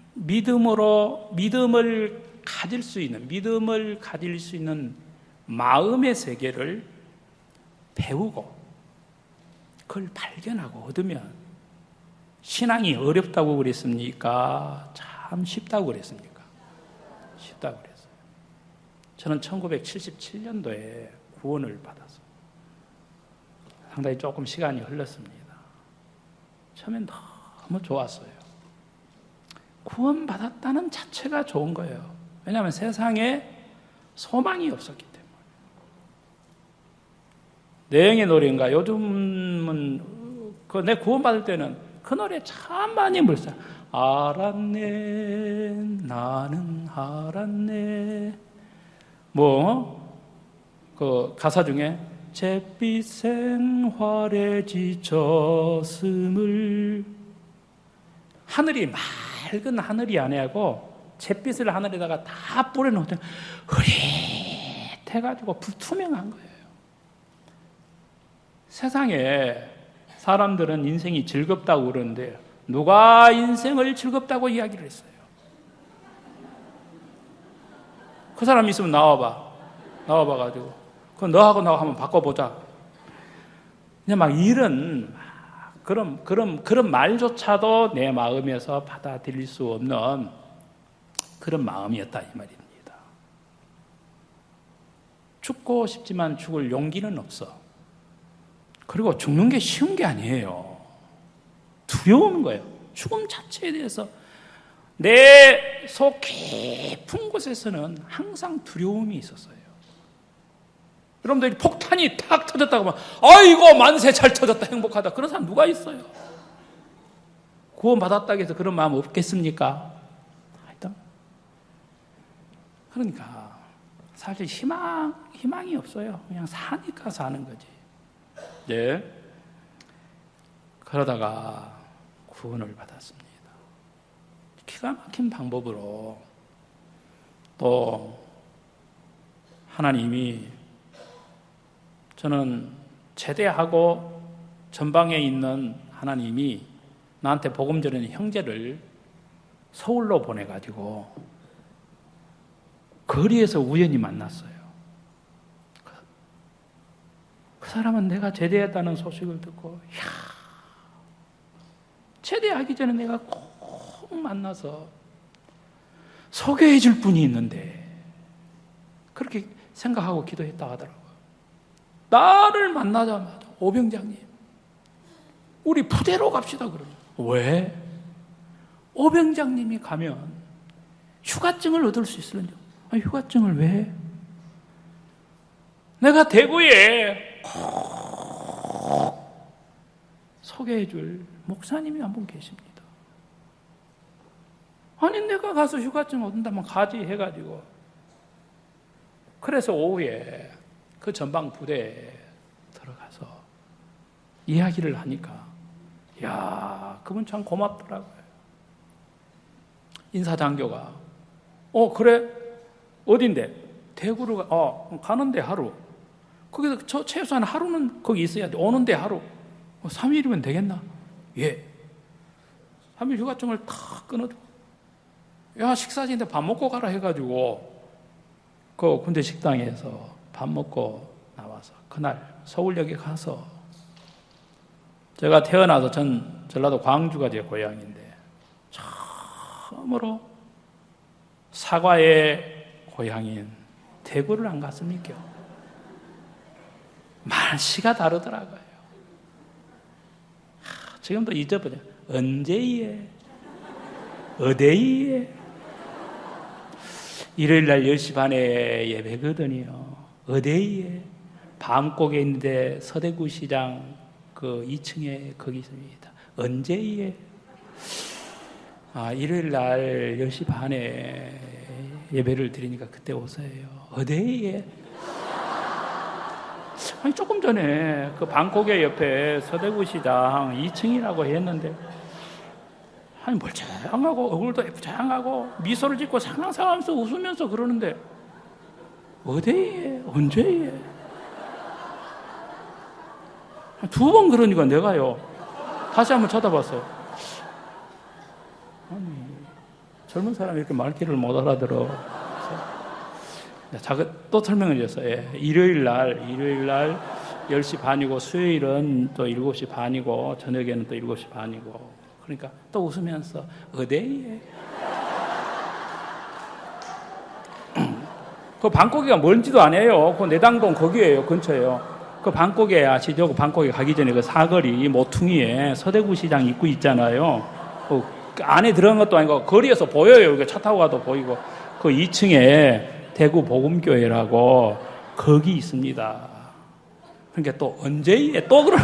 가질 수 있는 마음의 세계를 배우고 그걸 발견하고 얻으면 신앙이 어렵다고 그랬습니까? 참 쉽다고 그랬습니까? 쉽다고 그랬어요. 저는 1977년도에 구원을 받았어요. 상당히 조금 시간이 흘렀습니다. 처음엔 너무 좋았어요. 구원받았다는 자체가 좋은 거예요. 왜냐하면 세상에 소망이 없었기 때문에. 내영의 노래인가? 요즘은 내 구원받을 때는 그 노래 참 많이 불렀어요. 알았네, 나는 알았네. 그 가사 중에 잿빛 생활에 지쳤음을 하늘이 맑은 하늘이 아니고 잿빛을 하늘에다가 다 뿌려놓으면 흐릿해가지고 불투명한 거예요. 세상에 사람들은 인생이 즐겁다고 그러는데 누가 인생을 즐겁다고 이야기를 했어요? 그 사람 있으면 나와봐가지고 그럼 너하고 나하고 한번 바꿔보자. 그냥 막 이런 그런 말조차도 내 마음에서 받아들일 수 없는 그런 마음이었다 이 말입니다. 죽고 싶지만 죽을 용기는 없어. 그리고 죽는 게 쉬운 게 아니에요. 두려운 거예요. 죽음 자체에 대해서 내 속 깊은 곳에서는 항상 두려움이 있었어요. 여러분들이 폭탄이 탁 터졌다고 하면 아이고 만세 잘 터졌다 행복하다 그런 사람 누가 있어요? 구원받았다고 해서 그런 마음 없겠습니까? 하여튼 그러니까 사실 희망이 없어요. 그냥 사니까 사는 거지. 네. 그러다가 구원을 받았습니다. 기가 막힌 방법으로 또 하나님이 저는 제대하고 전방에 있는 하나님이 나한테 복음 전하는 형제를 서울로 보내가지고 거리에서 우연히 만났어요. 그 사람은 내가 제대했다는 소식을 듣고 제대하기 전에 내가 꼭 만나서 소개해 줄 분이 있는데 그렇게 생각하고 기도했다 하더라고요. 나를 만나자마자 오병장님 우리 부대로 갑시다 그러면 왜? 오병장님이 가면 휴가증을 얻을 수 있을런지. 휴가증을 왜? 내가 대구에 꼭 소개해 줄 목사님이 한 분 계십니다. 아니 내가 가서 휴가증 얻는다면 가지 해가지고 그래서 오후에 그 전방 부대에 들어가서 이야기를 하니까 그분 참 고맙더라고요. 인사장교가 그래? 어딘데? 대구로 가는데 하루. 거기서 최소한 하루는 거기 있어야 돼. 오는데 하루. 3일이면 되겠나? 예. 3일 휴가증을 탁 끊어주고. 야, 식사지인데 밥 먹고 가라 해가지고, 그 군대 식당에서 밥 먹고 나와서, 그날 서울역에 가서, 제가 태어나서 전라도 광주가 제 고향인데, 처음으로 사과의 고향인 대구를 안 갔습니까? 말씨가 다르더라고요. 지금도 잊어버려. 언제예? 어데이에? 일요일날 10시 반에 예배거든요. 어데이에? 밤곡에 있는데 서대구 시장 그 2층에 거기 있습니다. 언제예? 일요일날 10시 반에 예배를 드리니까 그때 오세요. 어데이에? 아니, 조금 전에 그 방콕의 옆에 서대구 시장 2층이라고 했는데, 아니, 멀쩡하고, 얼굴도 예쁘장하고, 미소를 짓고 상상하면서 웃으면서 그러는데, 어디에? 언제에? 2번 그러니까 내가요, 다시 한번 쳐다봤어요. 아니, 젊은 사람이 이렇게 말귀를 못 알아들어. 또 설명을 줬어요. 일요일 날 10시 반이고, 수요일은 또 7시 반이고, 저녁에는 또 7시 반이고, 그러니까 또 웃으면서, 어데이에? 그 방콕이가 멀지도 않아요. 그 내당동 거기에요. 근처에요. 그 방콕에 아시죠? 그 방콕에 가기 전에 그 사거리 모퉁이에 서대구 시장 입구 있잖아요. 그 안에 들어간 것도 아니고, 거리에서 보여요. 이게 차 타고 가도 보이고, 그 2층에 대구 복음교회라고 거기 있습니다. 그러니까 또 언제에 또 그러?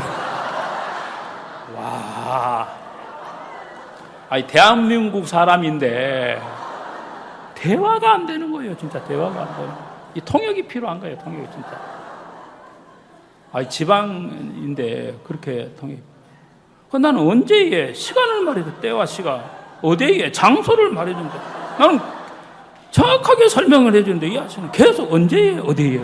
와, 아니 대한민국 사람인데 대화가 안 되는 거예요. 진짜 대화가 안 되는. 이 통역이 필요한 거예요. 통역이 진짜. 아니 지방인데 그렇게 통역. 나는 언제에 시간을 말해줘. 때와 시간. 어디에 장소를 말해준다. 나는 정확하게 설명을 해주는데 이 아저씨는 계속 언제에 어디에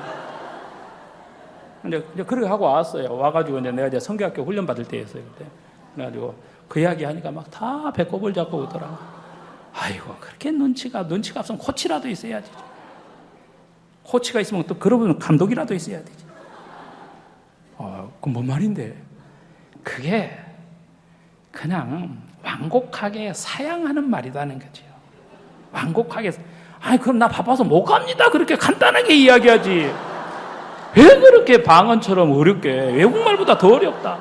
이제 그렇게 하고 왔어요. 와가지고 이제 내가 성교학교 훈련 받을 때였어요 그때. 그래가지고 그 이야기 하니까 막 다 배꼽을 잡고 오더라고. 아이고 그렇게 눈치가 없으면 코치라도 있어야지. 코치가 있으면 또 그러면 감독이라도 있어야 되지. 그건 뭔 말인데? 그게 그냥 완곡하게 사양하는 말이라는 거죠. 완곡하게, 그럼 나 바빠서 못 갑니다. 그렇게 간단하게 이야기하지. 왜 그렇게 방언처럼 어렵게, 외국말보다 더 어렵다.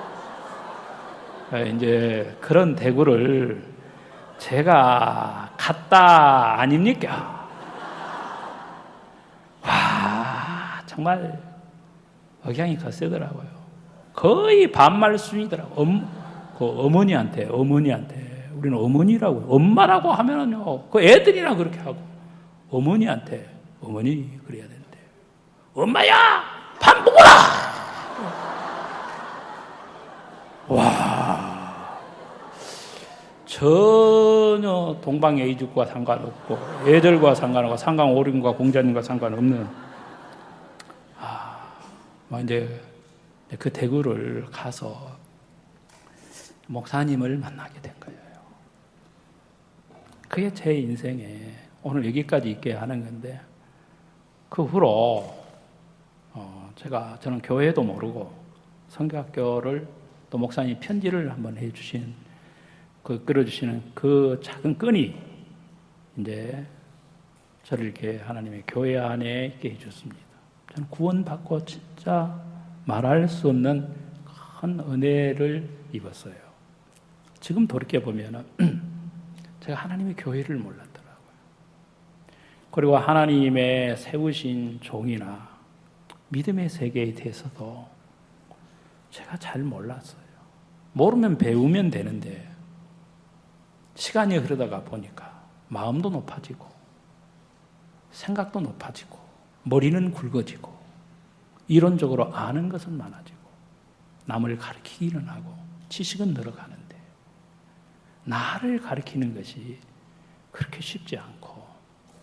이제 그런 대구를 제가 갔다 아닙니까? 와, 정말 억양이 거세더라고요. 거의 반말순이더라고요. 어머니한테. 우리는 어머니라고, 엄마라고 하면은요, 그 애들이나 그렇게 하고, 어머니한테, 어머니, 그래야 되는데, 엄마야! 밥 먹어라! 와, 전혀 동방예의죽과 상관없고, 애들과 상관없고, 상강오륜과 공자님과 상관없는, 이제 그 대구를 가서 목사님을 만나게 된 거예요. 그게 제 인생에 오늘 여기까지 있게 하는 건데, 그 후로 저는 교회도 모르고 성교학교를 또 목사님 편지를 한번 해주신 끌어주시는 그 작은 끈이 이제 저를 이렇게 하나님의 교회 안에 있게 해줬습니다. 저는 구원받고 진짜 말할 수 없는 큰 은혜를 입었어요. 지금 돌이켜보면 제가 하나님의 교회를 몰랐더라고요. 그리고 하나님의 세우신 종이나 믿음의 세계에 대해서도 제가 잘 몰랐어요. 모르면 배우면 되는데 시간이 흐르다가 보니까 마음도 높아지고 생각도 높아지고 머리는 굵어지고 이론적으로 아는 것은 많아지고 남을 가르치기는 하고 지식은 늘어가는데 나를 가르치는 것이 그렇게 쉽지 않고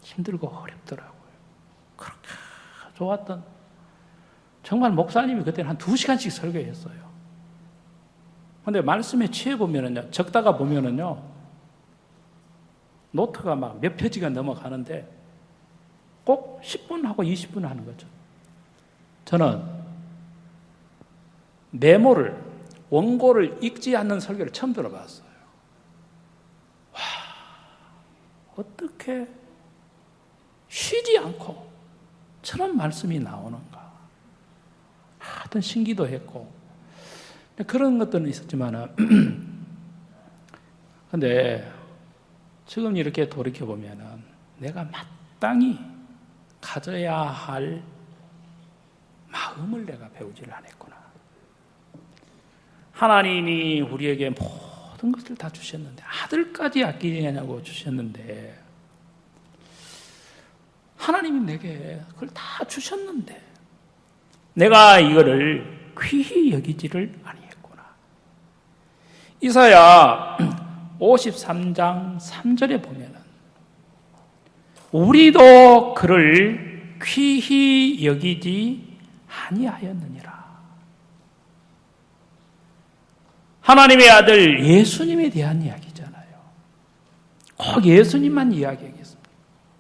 힘들고 어렵더라고요. 그렇게 좋았던, 정말 목사님이 그때는 한 2시간씩 설교했어요. 근데 말씀에 취해보면은요, 적다가 보면은요, 노트가 막 몇 페이지가 넘어가는데 꼭 10분 하고 20분 하는 거죠. 저는 메모를, 원고를 읽지 않는 설교를 처음 들어봤어요. 와, 어떻게 쉬지 않고 저런 말씀이 나오는가. 하여튼 신기도 했고, 그런 것들은 있었지만은, 근데 지금 이렇게 돌이켜보면은 내가 마땅히 가져야 할 마음을 내가 배우지를 않았구나. 하나님이 우리에게 모든 것을 다 주셨는데, 아들까지 아끼냐고 주셨는데, 하나님이 내게 그걸 다 주셨는데 내가 이거를 귀히 여기지를 아니했구나. 이사야 53장 3절에 보면은 우리도 그를 귀히 여기지 아니하였느니라. 하나님의 아들 예수님에 대한 이야기잖아요. 꼭 예수님만 이야기하겠습니다.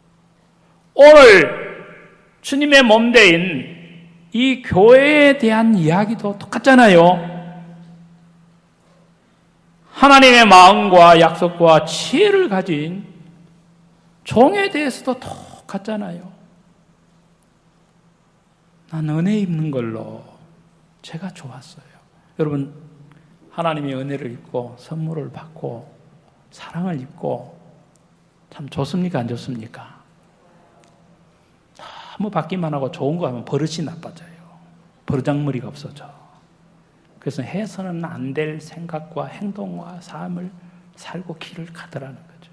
오늘 주님의 몸대인 이 교회에 대한 이야기도 똑같잖아요. 하나님의 마음과 약속과 지혜를 가진 종에 대해서도 똑같잖아요. 난 은혜 입는 걸로 제가 좋았어요. 여러분, 하나님의 은혜를 입고 선물을 받고 사랑을 입고 참 좋습니까? 안 좋습니까? 너무 받기만 하고 좋은 거 하면 버릇이 나빠져요. 버르장머리가 없어져. 그래서 해서는 안 될 생각과 행동과 삶을 살고 길을 가더라는 거죠.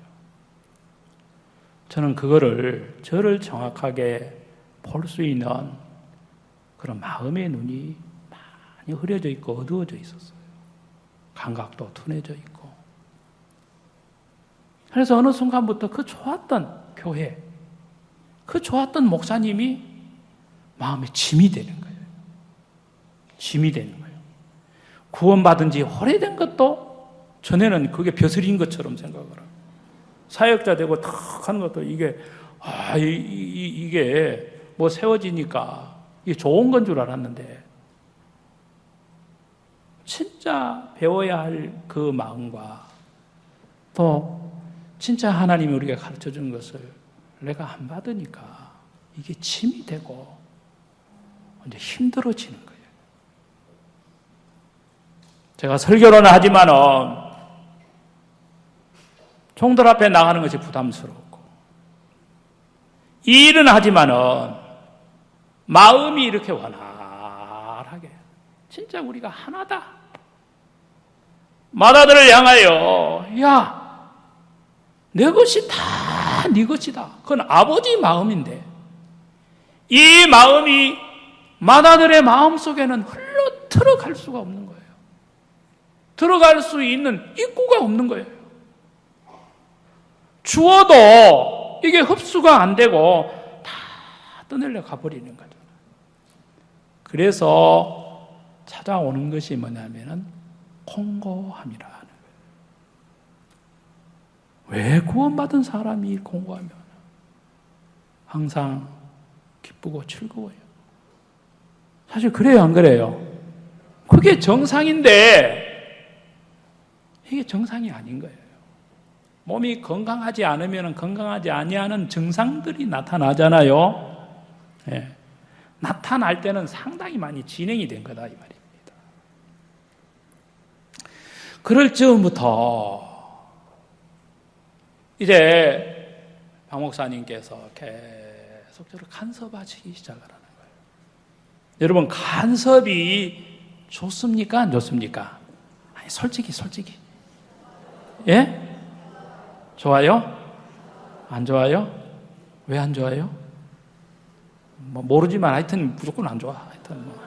저는 그거를, 저를 정확하게 볼 수 있는 그런 마음의 눈이 많이 흐려져 있고 어두워져 있었어요. 감각도 둔해져 있고. 그래서 어느 순간부터 그 좋았던 교회, 그 좋았던 목사님이 마음에 짐이 되는 거예요. 짐이 되는 거예요. 구원받은 지 오래된 것도 전에는 그게 벼슬인 것처럼 생각을 하고, 사역자 되고 탁 하는 것도 이게 뭐 세워지니까 이게 좋은 건 줄 알았는데, 진짜 배워야 할 그 마음과 또 진짜 하나님이 우리가 가르쳐 주는 것을 내가 안 받으니까 이게 짐이 되고 이제 힘들어지는 거예요. 제가 설교는 하지만은 종들 앞에 나가는 것이 부담스럽고, 이 일은 하지만은 마음이 이렇게 원활하게 진짜 우리가 하나다. 마다들을 향하여, 야, 내 것이 다 네 것이다. 그건 아버지 마음인데, 이 마음이 마다들의 마음 속에는 흘러 들어갈 수가 없는 거예요. 들어갈 수 있는 입구가 없는 거예요. 주어도 이게 흡수가 안 되고 다 떠내려 가버리는 거죠. 그래서 찾아오는 것이 뭐냐면은 공고함이라 하는 거예요. 왜 구원받은 사람이 공고하면 항상 기쁘고 즐거워요. 사실 그래요, 안 그래요? 그게 정상인데 이게 정상이 아닌 거예요. 몸이 건강하지 않으면 건강하지 아니하는 증상들이 나타나잖아요. 예. 나타날 때는 상당히 많이 진행이 된 거다 이 말입니다. 그럴 즈음부터 이제 박 목사님께서 계속 저를 간섭하시기 시작하라는 거예요. 여러분, 간섭이 좋습니까? 안 좋습니까? 아니, 솔직히. 예? 좋아요? 안 좋아요? 왜 안 좋아요? 뭐 모르지만 하여튼 무조건 안 좋아. 하여튼 뭐.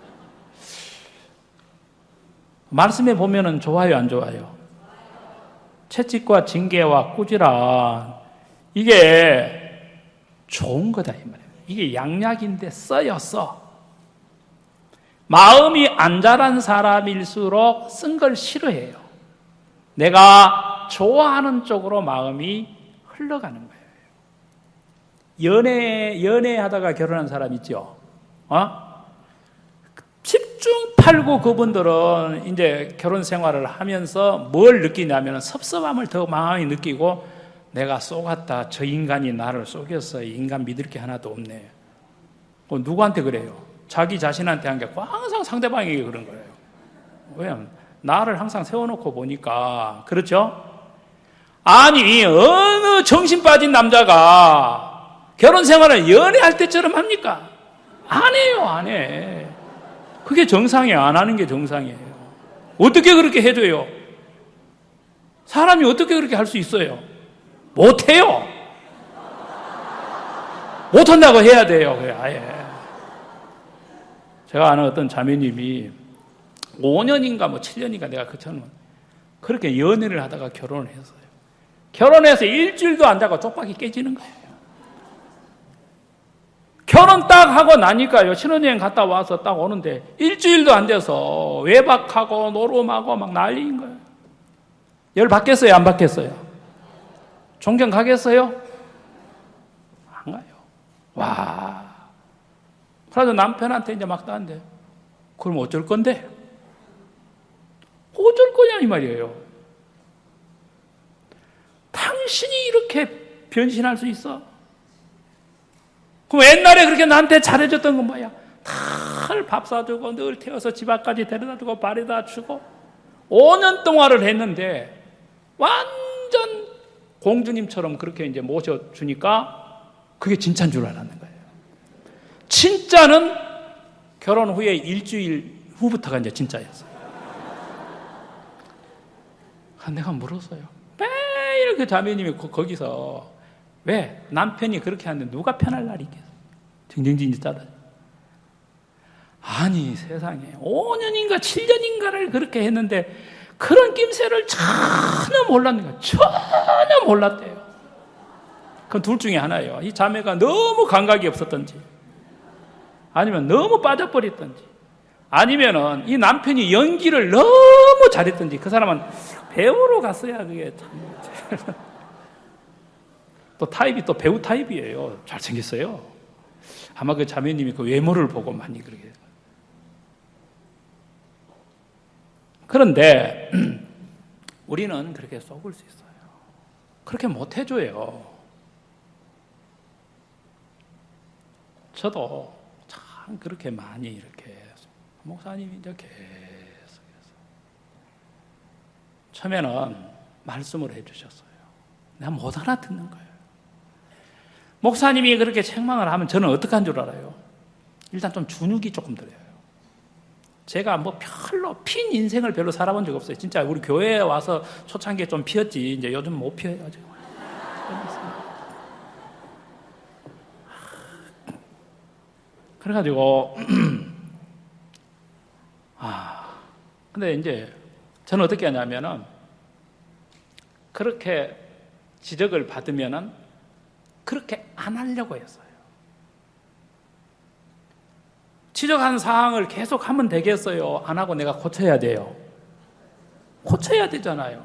말씀에 보면은 좋아요, 안 좋아요? 채찍과 징계와 꾸지람, 이게 좋은 거다 이 말이에요. 이게 양약인데 써. 마음이 안 자란 사람일수록 쓴 걸 싫어해요. 내가 좋아하는 쪽으로 마음이 흘러가는 거예요. 연애하다가 결혼한 사람 있죠? 집중 팔고 그분들은 이제 결혼 생활을 하면서 뭘 느끼냐면 섭섭함을 더 많이 느끼고 내가 속았다. 저 인간이 나를 속였어. 이 인간 믿을 게 하나도 없네. 누구한테 그래요? 자기 자신한테 한 게 항상 상대방에게 그런 거예요. 왜냐하면 나를 항상 세워놓고 보니까. 그렇죠? 아니 어느 정신 빠진 남자가 결혼 생활을 연애할 때처럼 합니까? 안 해요. 안 해. 그게 정상이에요. 안 하는 게 정상이에요. 어떻게 그렇게 해줘요? 사람이 어떻게 그렇게 할 수 있어요? 못해요. 못한다고 해야 돼요. 아예. 제가 아는 어떤 자매님이 5년인가 7년인가 내가 그처럼 그렇게 연애를 하다가 결혼을 했어요. 결혼해서 일주일도 안 자고 쪽박이 깨지는 거예요. 결혼 딱 하고 나니까요. 신혼여행 갔다 와서 딱 오는데 일주일도 안 돼서 외박하고 노름하고 막 난리인 거예요. 열 받겠어요? 안 받겠어요? 존경 가겠어요? 안 가요. 와. 그래서 남편한테 이제 막 따는데 그럼 어쩔 건데? 어쩔 거냐 이 말이에요. 당신이 이렇게 변신할 수 있어? 그럼 옛날에 그렇게 나한테 잘해줬던 건 뭐야? 늘 밥 사주고 늘 태워서 집 앞까지 데려다주고 발에다 주고 5년 동안을 했는데 완전 공주님처럼 그렇게 이제 모셔주니까 그게 진짜인 줄 알았는 거예요. 진짜는 결혼 후에 일주일 후부터가 이제 진짜였어요. 내가 물었어요. 왜 이렇게 자매님이 거기서 왜 남편이 그렇게 하는데 누가 편할 날이 있겠어? 징징징 짜다. 아니 세상에 5년인가 7년인가를 그렇게 했는데 그런 낌새를 전혀 몰랐는 거예요. 전혀 몰랐대요. 그건 둘 중에 하나예요. 이 자매가 너무 감각이 없었던지 아니면 너무 빠져버렸던지 아니면은 이 남편이 연기를 너무 잘했던지 그 사람은 배우러 갔어야 그게 참 또 타입이 또 배우 타입이에요. 잘생겼어요. 아마 그 자매님이 그 외모를 보고 많이 그렇게. 그런데 우리는 그렇게 속을 수 있어요. 그렇게 못 해줘요. 저도 참 그렇게 많이 이렇게 목사님이 이제 계속해서 처음에는 말씀을 해주셨어요. 내가 못 알아듣는 거예요. 목사님이 그렇게 책망을 하면 저는 어떻게 한 줄 알아요? 일단 좀 주눅이 조금 들어요. 제가 뭐 별로 핀 인생을 별로 살아본 적 없어요. 진짜 우리 교회에 와서 초창기에 좀 피었지 이제 요즘 못 피어요. 그래가지고 근데 이제 저는 어떻게 하냐면은 그렇게 지적을 받으면은 그렇게 안 하려고 했어요. 지적한 사항을 계속 하면 되겠어요? 안 하고 내가 고쳐야 돼요. 고쳐야 되잖아요.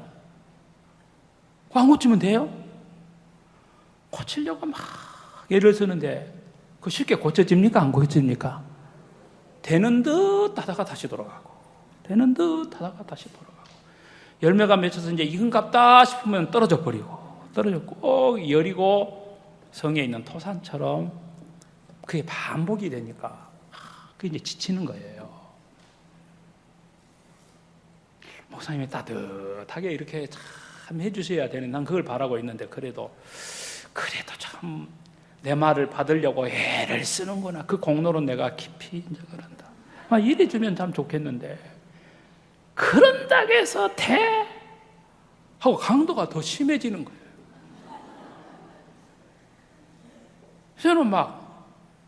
안 고치면 돼요? 고치려고 막 애를 쓰는데 그 쉽게 고쳐집니까? 안 고쳐집니까? 되는 듯 하다가 다시 돌아가고 되는 듯 하다가 다시 돌아가고 열매가 맺혀서 이제 익은갑다 싶으면 떨어져 버리고 떨어져 꼭 여리고 성에 있는 토산처럼 그게 반복이 되니까 그게 이제 지치는 거예요. 목사님이 따뜻하게 이렇게 참 해주셔야 되는 난 그걸 바라고 있는데 그래도 참 내 말을 받으려고 애를 쓰는구나. 그 공로는 내가 깊이 인정을 한다. 이래 주면 참 좋겠는데 그런다고 해서 하고 강도가 더 심해지는 거예요. 저는 막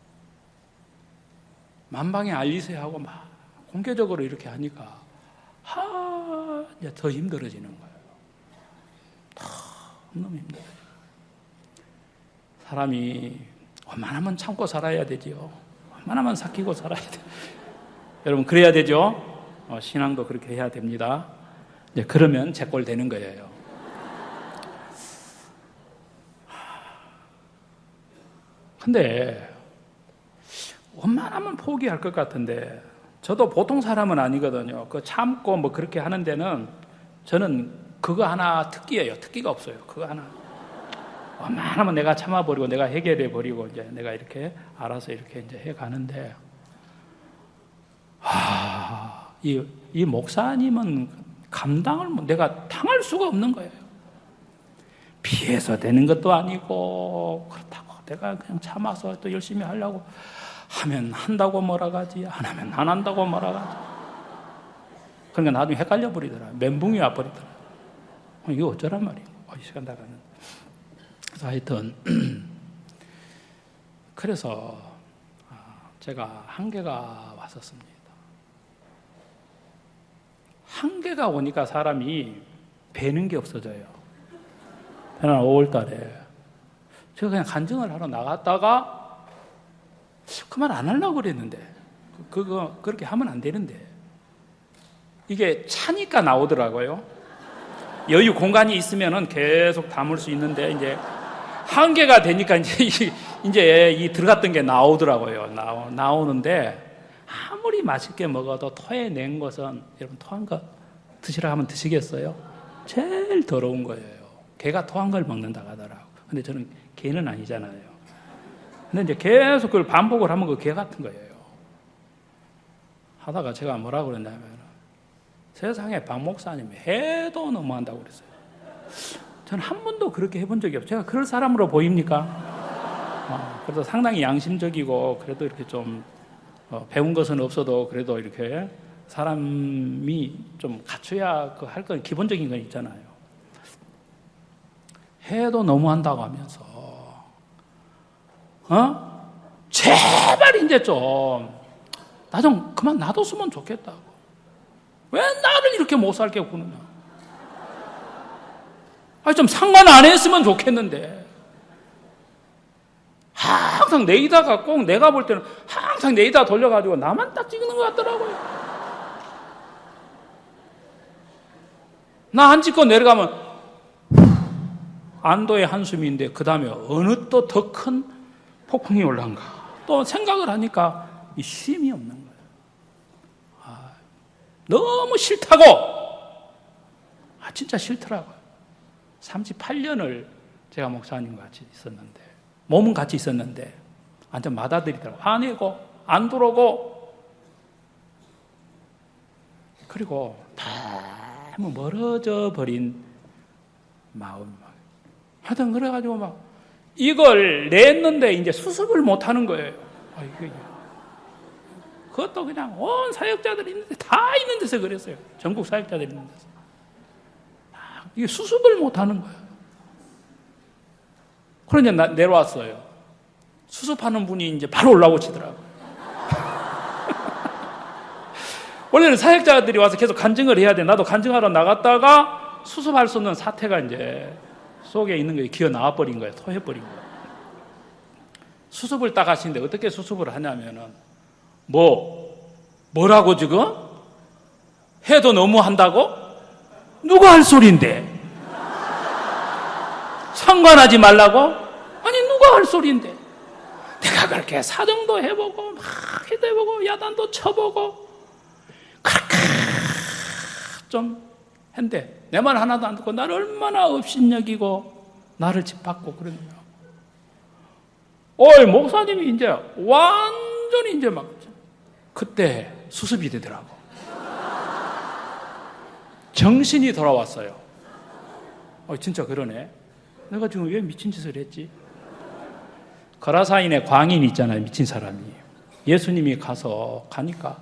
만방에 알리세요 하고 막 공개적으로 이렇게 하니까 이제 더 힘들어지는 거예요. 너무 힘들어요. 사람이 웬만하면 참고 살아야 되지요. 웬만하면 삭히고 살아야 돼요. 여러분 그래야 되죠. 신앙도 그렇게 해야 됩니다. 이제 그러면 제 꼴 되는 거예요. 근데 웬만하면 포기할 것 같은데 저도 보통 사람은 아니거든요. 그 참고 뭐 그렇게 하는 데는 저는 그거 하나 특기예요. 특기가 없어요. 그거 하나. 웬만하면 내가 참아버리고 내가 해결해버리고 이제 내가 이렇게 알아서 이렇게 이제 해가는데 이 목사님은 감당을 내가 당할 수가 없는 거예요. 피해서 되는 것도 아니고 그렇다고 내가 그냥 참아서 또 열심히 하려고 하면 한다고 뭐라 가지 안 하면 안 한다고 뭐라 가지. 그러니까 나중에 헷갈려 버리더라. 멘붕이 와 버리더라. 이거 어쩌란 말이에요. 이 시간 나가는. 그래서 하여튼 그래서 제가 한계가 왔었습니다. 한계가 오니까 사람이 배는 게 없어져요. 지난 5월 달에 제가 그냥 간증을 하러 나갔다가 그 말 안 하려고 그랬는데 그렇게 하면 안 되는데 이게 차니까 나오더라고요. 여유 공간이 있으면은 계속 담을 수 있는데 이제 한계가 되니까 이제 이 들어갔던 게 나오더라고요. 나오는데 아무리 맛있게 먹어도 토해낸 것은 여러분 토한 거 드시라 하면 드시겠어요? 제일 더러운 거예요. 개가 토한 걸 먹는다고 하더라고. 근데 저는 개는 아니잖아요. 근데 이제 계속 그걸 반복을 하면 그 개 같은 거예요. 하다가 제가 뭐라고 그랬냐면 세상에 박 목사님 해도 너무한다고 그랬어요. 저는 한 번도 그렇게 해본 적이 없어요. 제가 그럴 사람으로 보입니까? 그래도 상당히 양심적이고 그래도 이렇게 좀 배운 것은 없어도 그래도 이렇게 사람이 좀 갖춰야 할 건 기본적인 건 있잖아요. 해도 너무한다고 하면서 제발 이제 좀 나 좀 그만 놔뒀으면 좋겠다고. 왜 나를 이렇게 못 살게 구느냐. 좀 상관 안 했으면 좋겠는데 항상 내이다가 꼭 내가 볼 때는 항상 내이다 돌려가지고 나만 딱 찍는 것 같더라고요. 나 안 찍고 내려가면 안도의 한숨인데 그 다음에 어느 또 더 큰 폭풍이 올라온가. 또 생각을 하니까 이 쉼이 없는 거예요. 너무 싫다고. 진짜 싫더라고요. 38년을 제가 목사님과 같이 있었는데 몸은 같이 있었는데 완전 맏아들이더라고요. 화내고 안 들어오고 그리고 너무 멀어져 버린 마음. 하여튼 그래가지고 막 이걸 냈는데 이제 수습을 못 하는 거예요. 그것도 그냥 온 사역자들이 있는데 다 있는 데서 그랬어요. 전국 사역자들이 있는 데서. 이게 수습을 못 하는 거예요. 그러니 내려왔어요. 수습하는 분이 이제 바로 올라오시더라고요. 원래는 사역자들이 와서 계속 간증을 해야 돼. 나도 간증하러 나갔다가 수습할 수 없는 사태가 이제 속에 있는 거에 기어 나와버린 거예요. 토해버린 거예요. 수습을 딱 하시는데 어떻게 수습을 하냐면은 뭐라고 지금? 해도 너무 한다고? 누가 할 소리인데? 상관하지 말라고? 아니 누가 할 소리인데? 내가 그렇게 사정도 해보고 막 해도 해보고 야단도 쳐보고 그렇게 좀 했는데 내 말 하나도 안 듣고 나를 얼마나 업신여기고 나를 짓밟고 그러느냐. 목사님이 이제 완전히 이제 막 그때 수습이 되더라고. 정신이 돌아왔어요. 진짜 그러네. 내가 지금 왜 미친 짓을 했지? 거라사인의 광인 있잖아요. 미친 사람이. 예수님이 가니까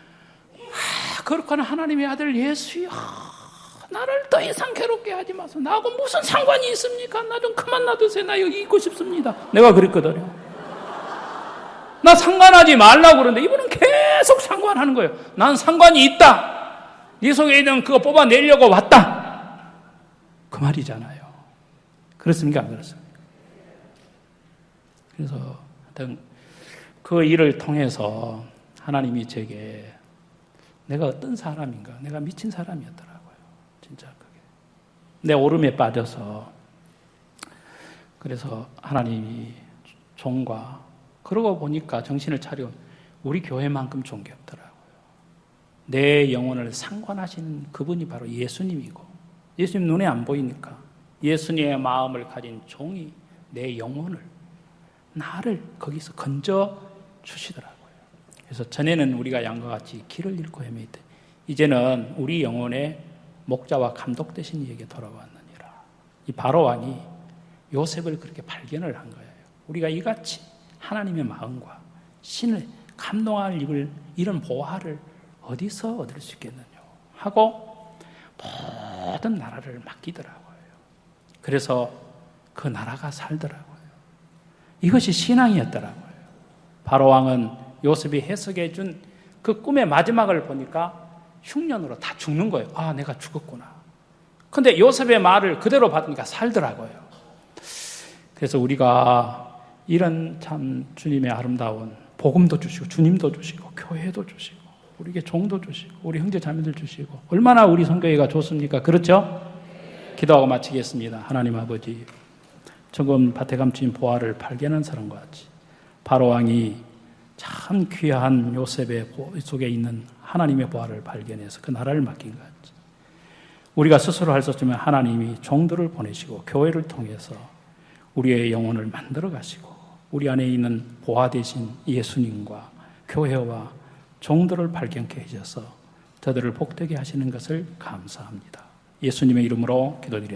그렇거나 하나님의 아들 예수여 나를 더 이상 괴롭게 하지 마소. 나하고 무슨 상관이 있습니까? 나 좀 그만 놔두세요. 나 여기 있고 싶습니다. 내가 그랬거든요. 나 상관하지 말라고 그러는데 이분은 계속 상관하는 거예요. 난 상관이 있다. 네 속에 있는 그거 뽑아내려고 왔다. 그 말이잖아요. 그렇습니까? 안 그렇습니까? 그래서 하여튼 그 일을 통해서 하나님이 제게 내가 어떤 사람인가, 내가 미친 사람이었더라고요. 진짜 그게. 내 오름에 빠져서 그래서 하나님이 종과 그러고 보니까 정신을 차리고 우리 교회만큼 좋은 게 없더라고요. 내 영혼을 상관하시는 그분이 바로 예수님이고 예수님 눈에 안 보이니까 예수님의 마음을 가진 종이 내 영혼을 나를 거기서 건져 주시더라고요. 그래서 전에는 우리가 양과 같이 길을 잃고 헤매이듯 이제는 우리 영혼의 목자와 감독 되신 이에게 돌아왔느니라. 이 바로왕이 요셉을 그렇게 발견을 한 거예요. 우리가 이같이 하나님의 마음과 신을 감동할 이런 보화를 어디서 얻을 수 있겠느냐 하고 모든 나라를 맡기더라고요. 그래서 그 나라가 살더라고요. 이것이 신앙이었더라고요. 바로왕은 요셉이 해석해 준 그 꿈의 마지막을 보니까 흉년으로 다 죽는 거예요. 아, 내가 죽었구나. 근데 요셉의 말을 그대로 받으니까 살더라고요. 그래서 우리가 이런 참 주님의 아름다운 복음도 주시고 주님도 주시고 교회도 주시고 우리에게 종도 주시고 우리 형제 자매들 주시고 얼마나 우리 선교회가 좋습니까? 그렇죠? 기도하고 마치겠습니다. 하나님 아버지, 정금 밭에 감춘 보화를 발견한 사람과 같이 바로왕이 참 귀한 요셉의 속에 있는 하나님의 보화를 발견해서 그 나라를 맡긴 것 같이 우리가 스스로 할 수 없지만 하나님이 종들을 보내시고 교회를 통해서 우리의 영혼을 만들어 가시고 우리 안에 있는 보화 되신 예수님과 교회와 종들을 발견케 해주셔서 저들을 복되게 하시는 것을 감사합니다. 예수님의 이름으로 기도드립니다.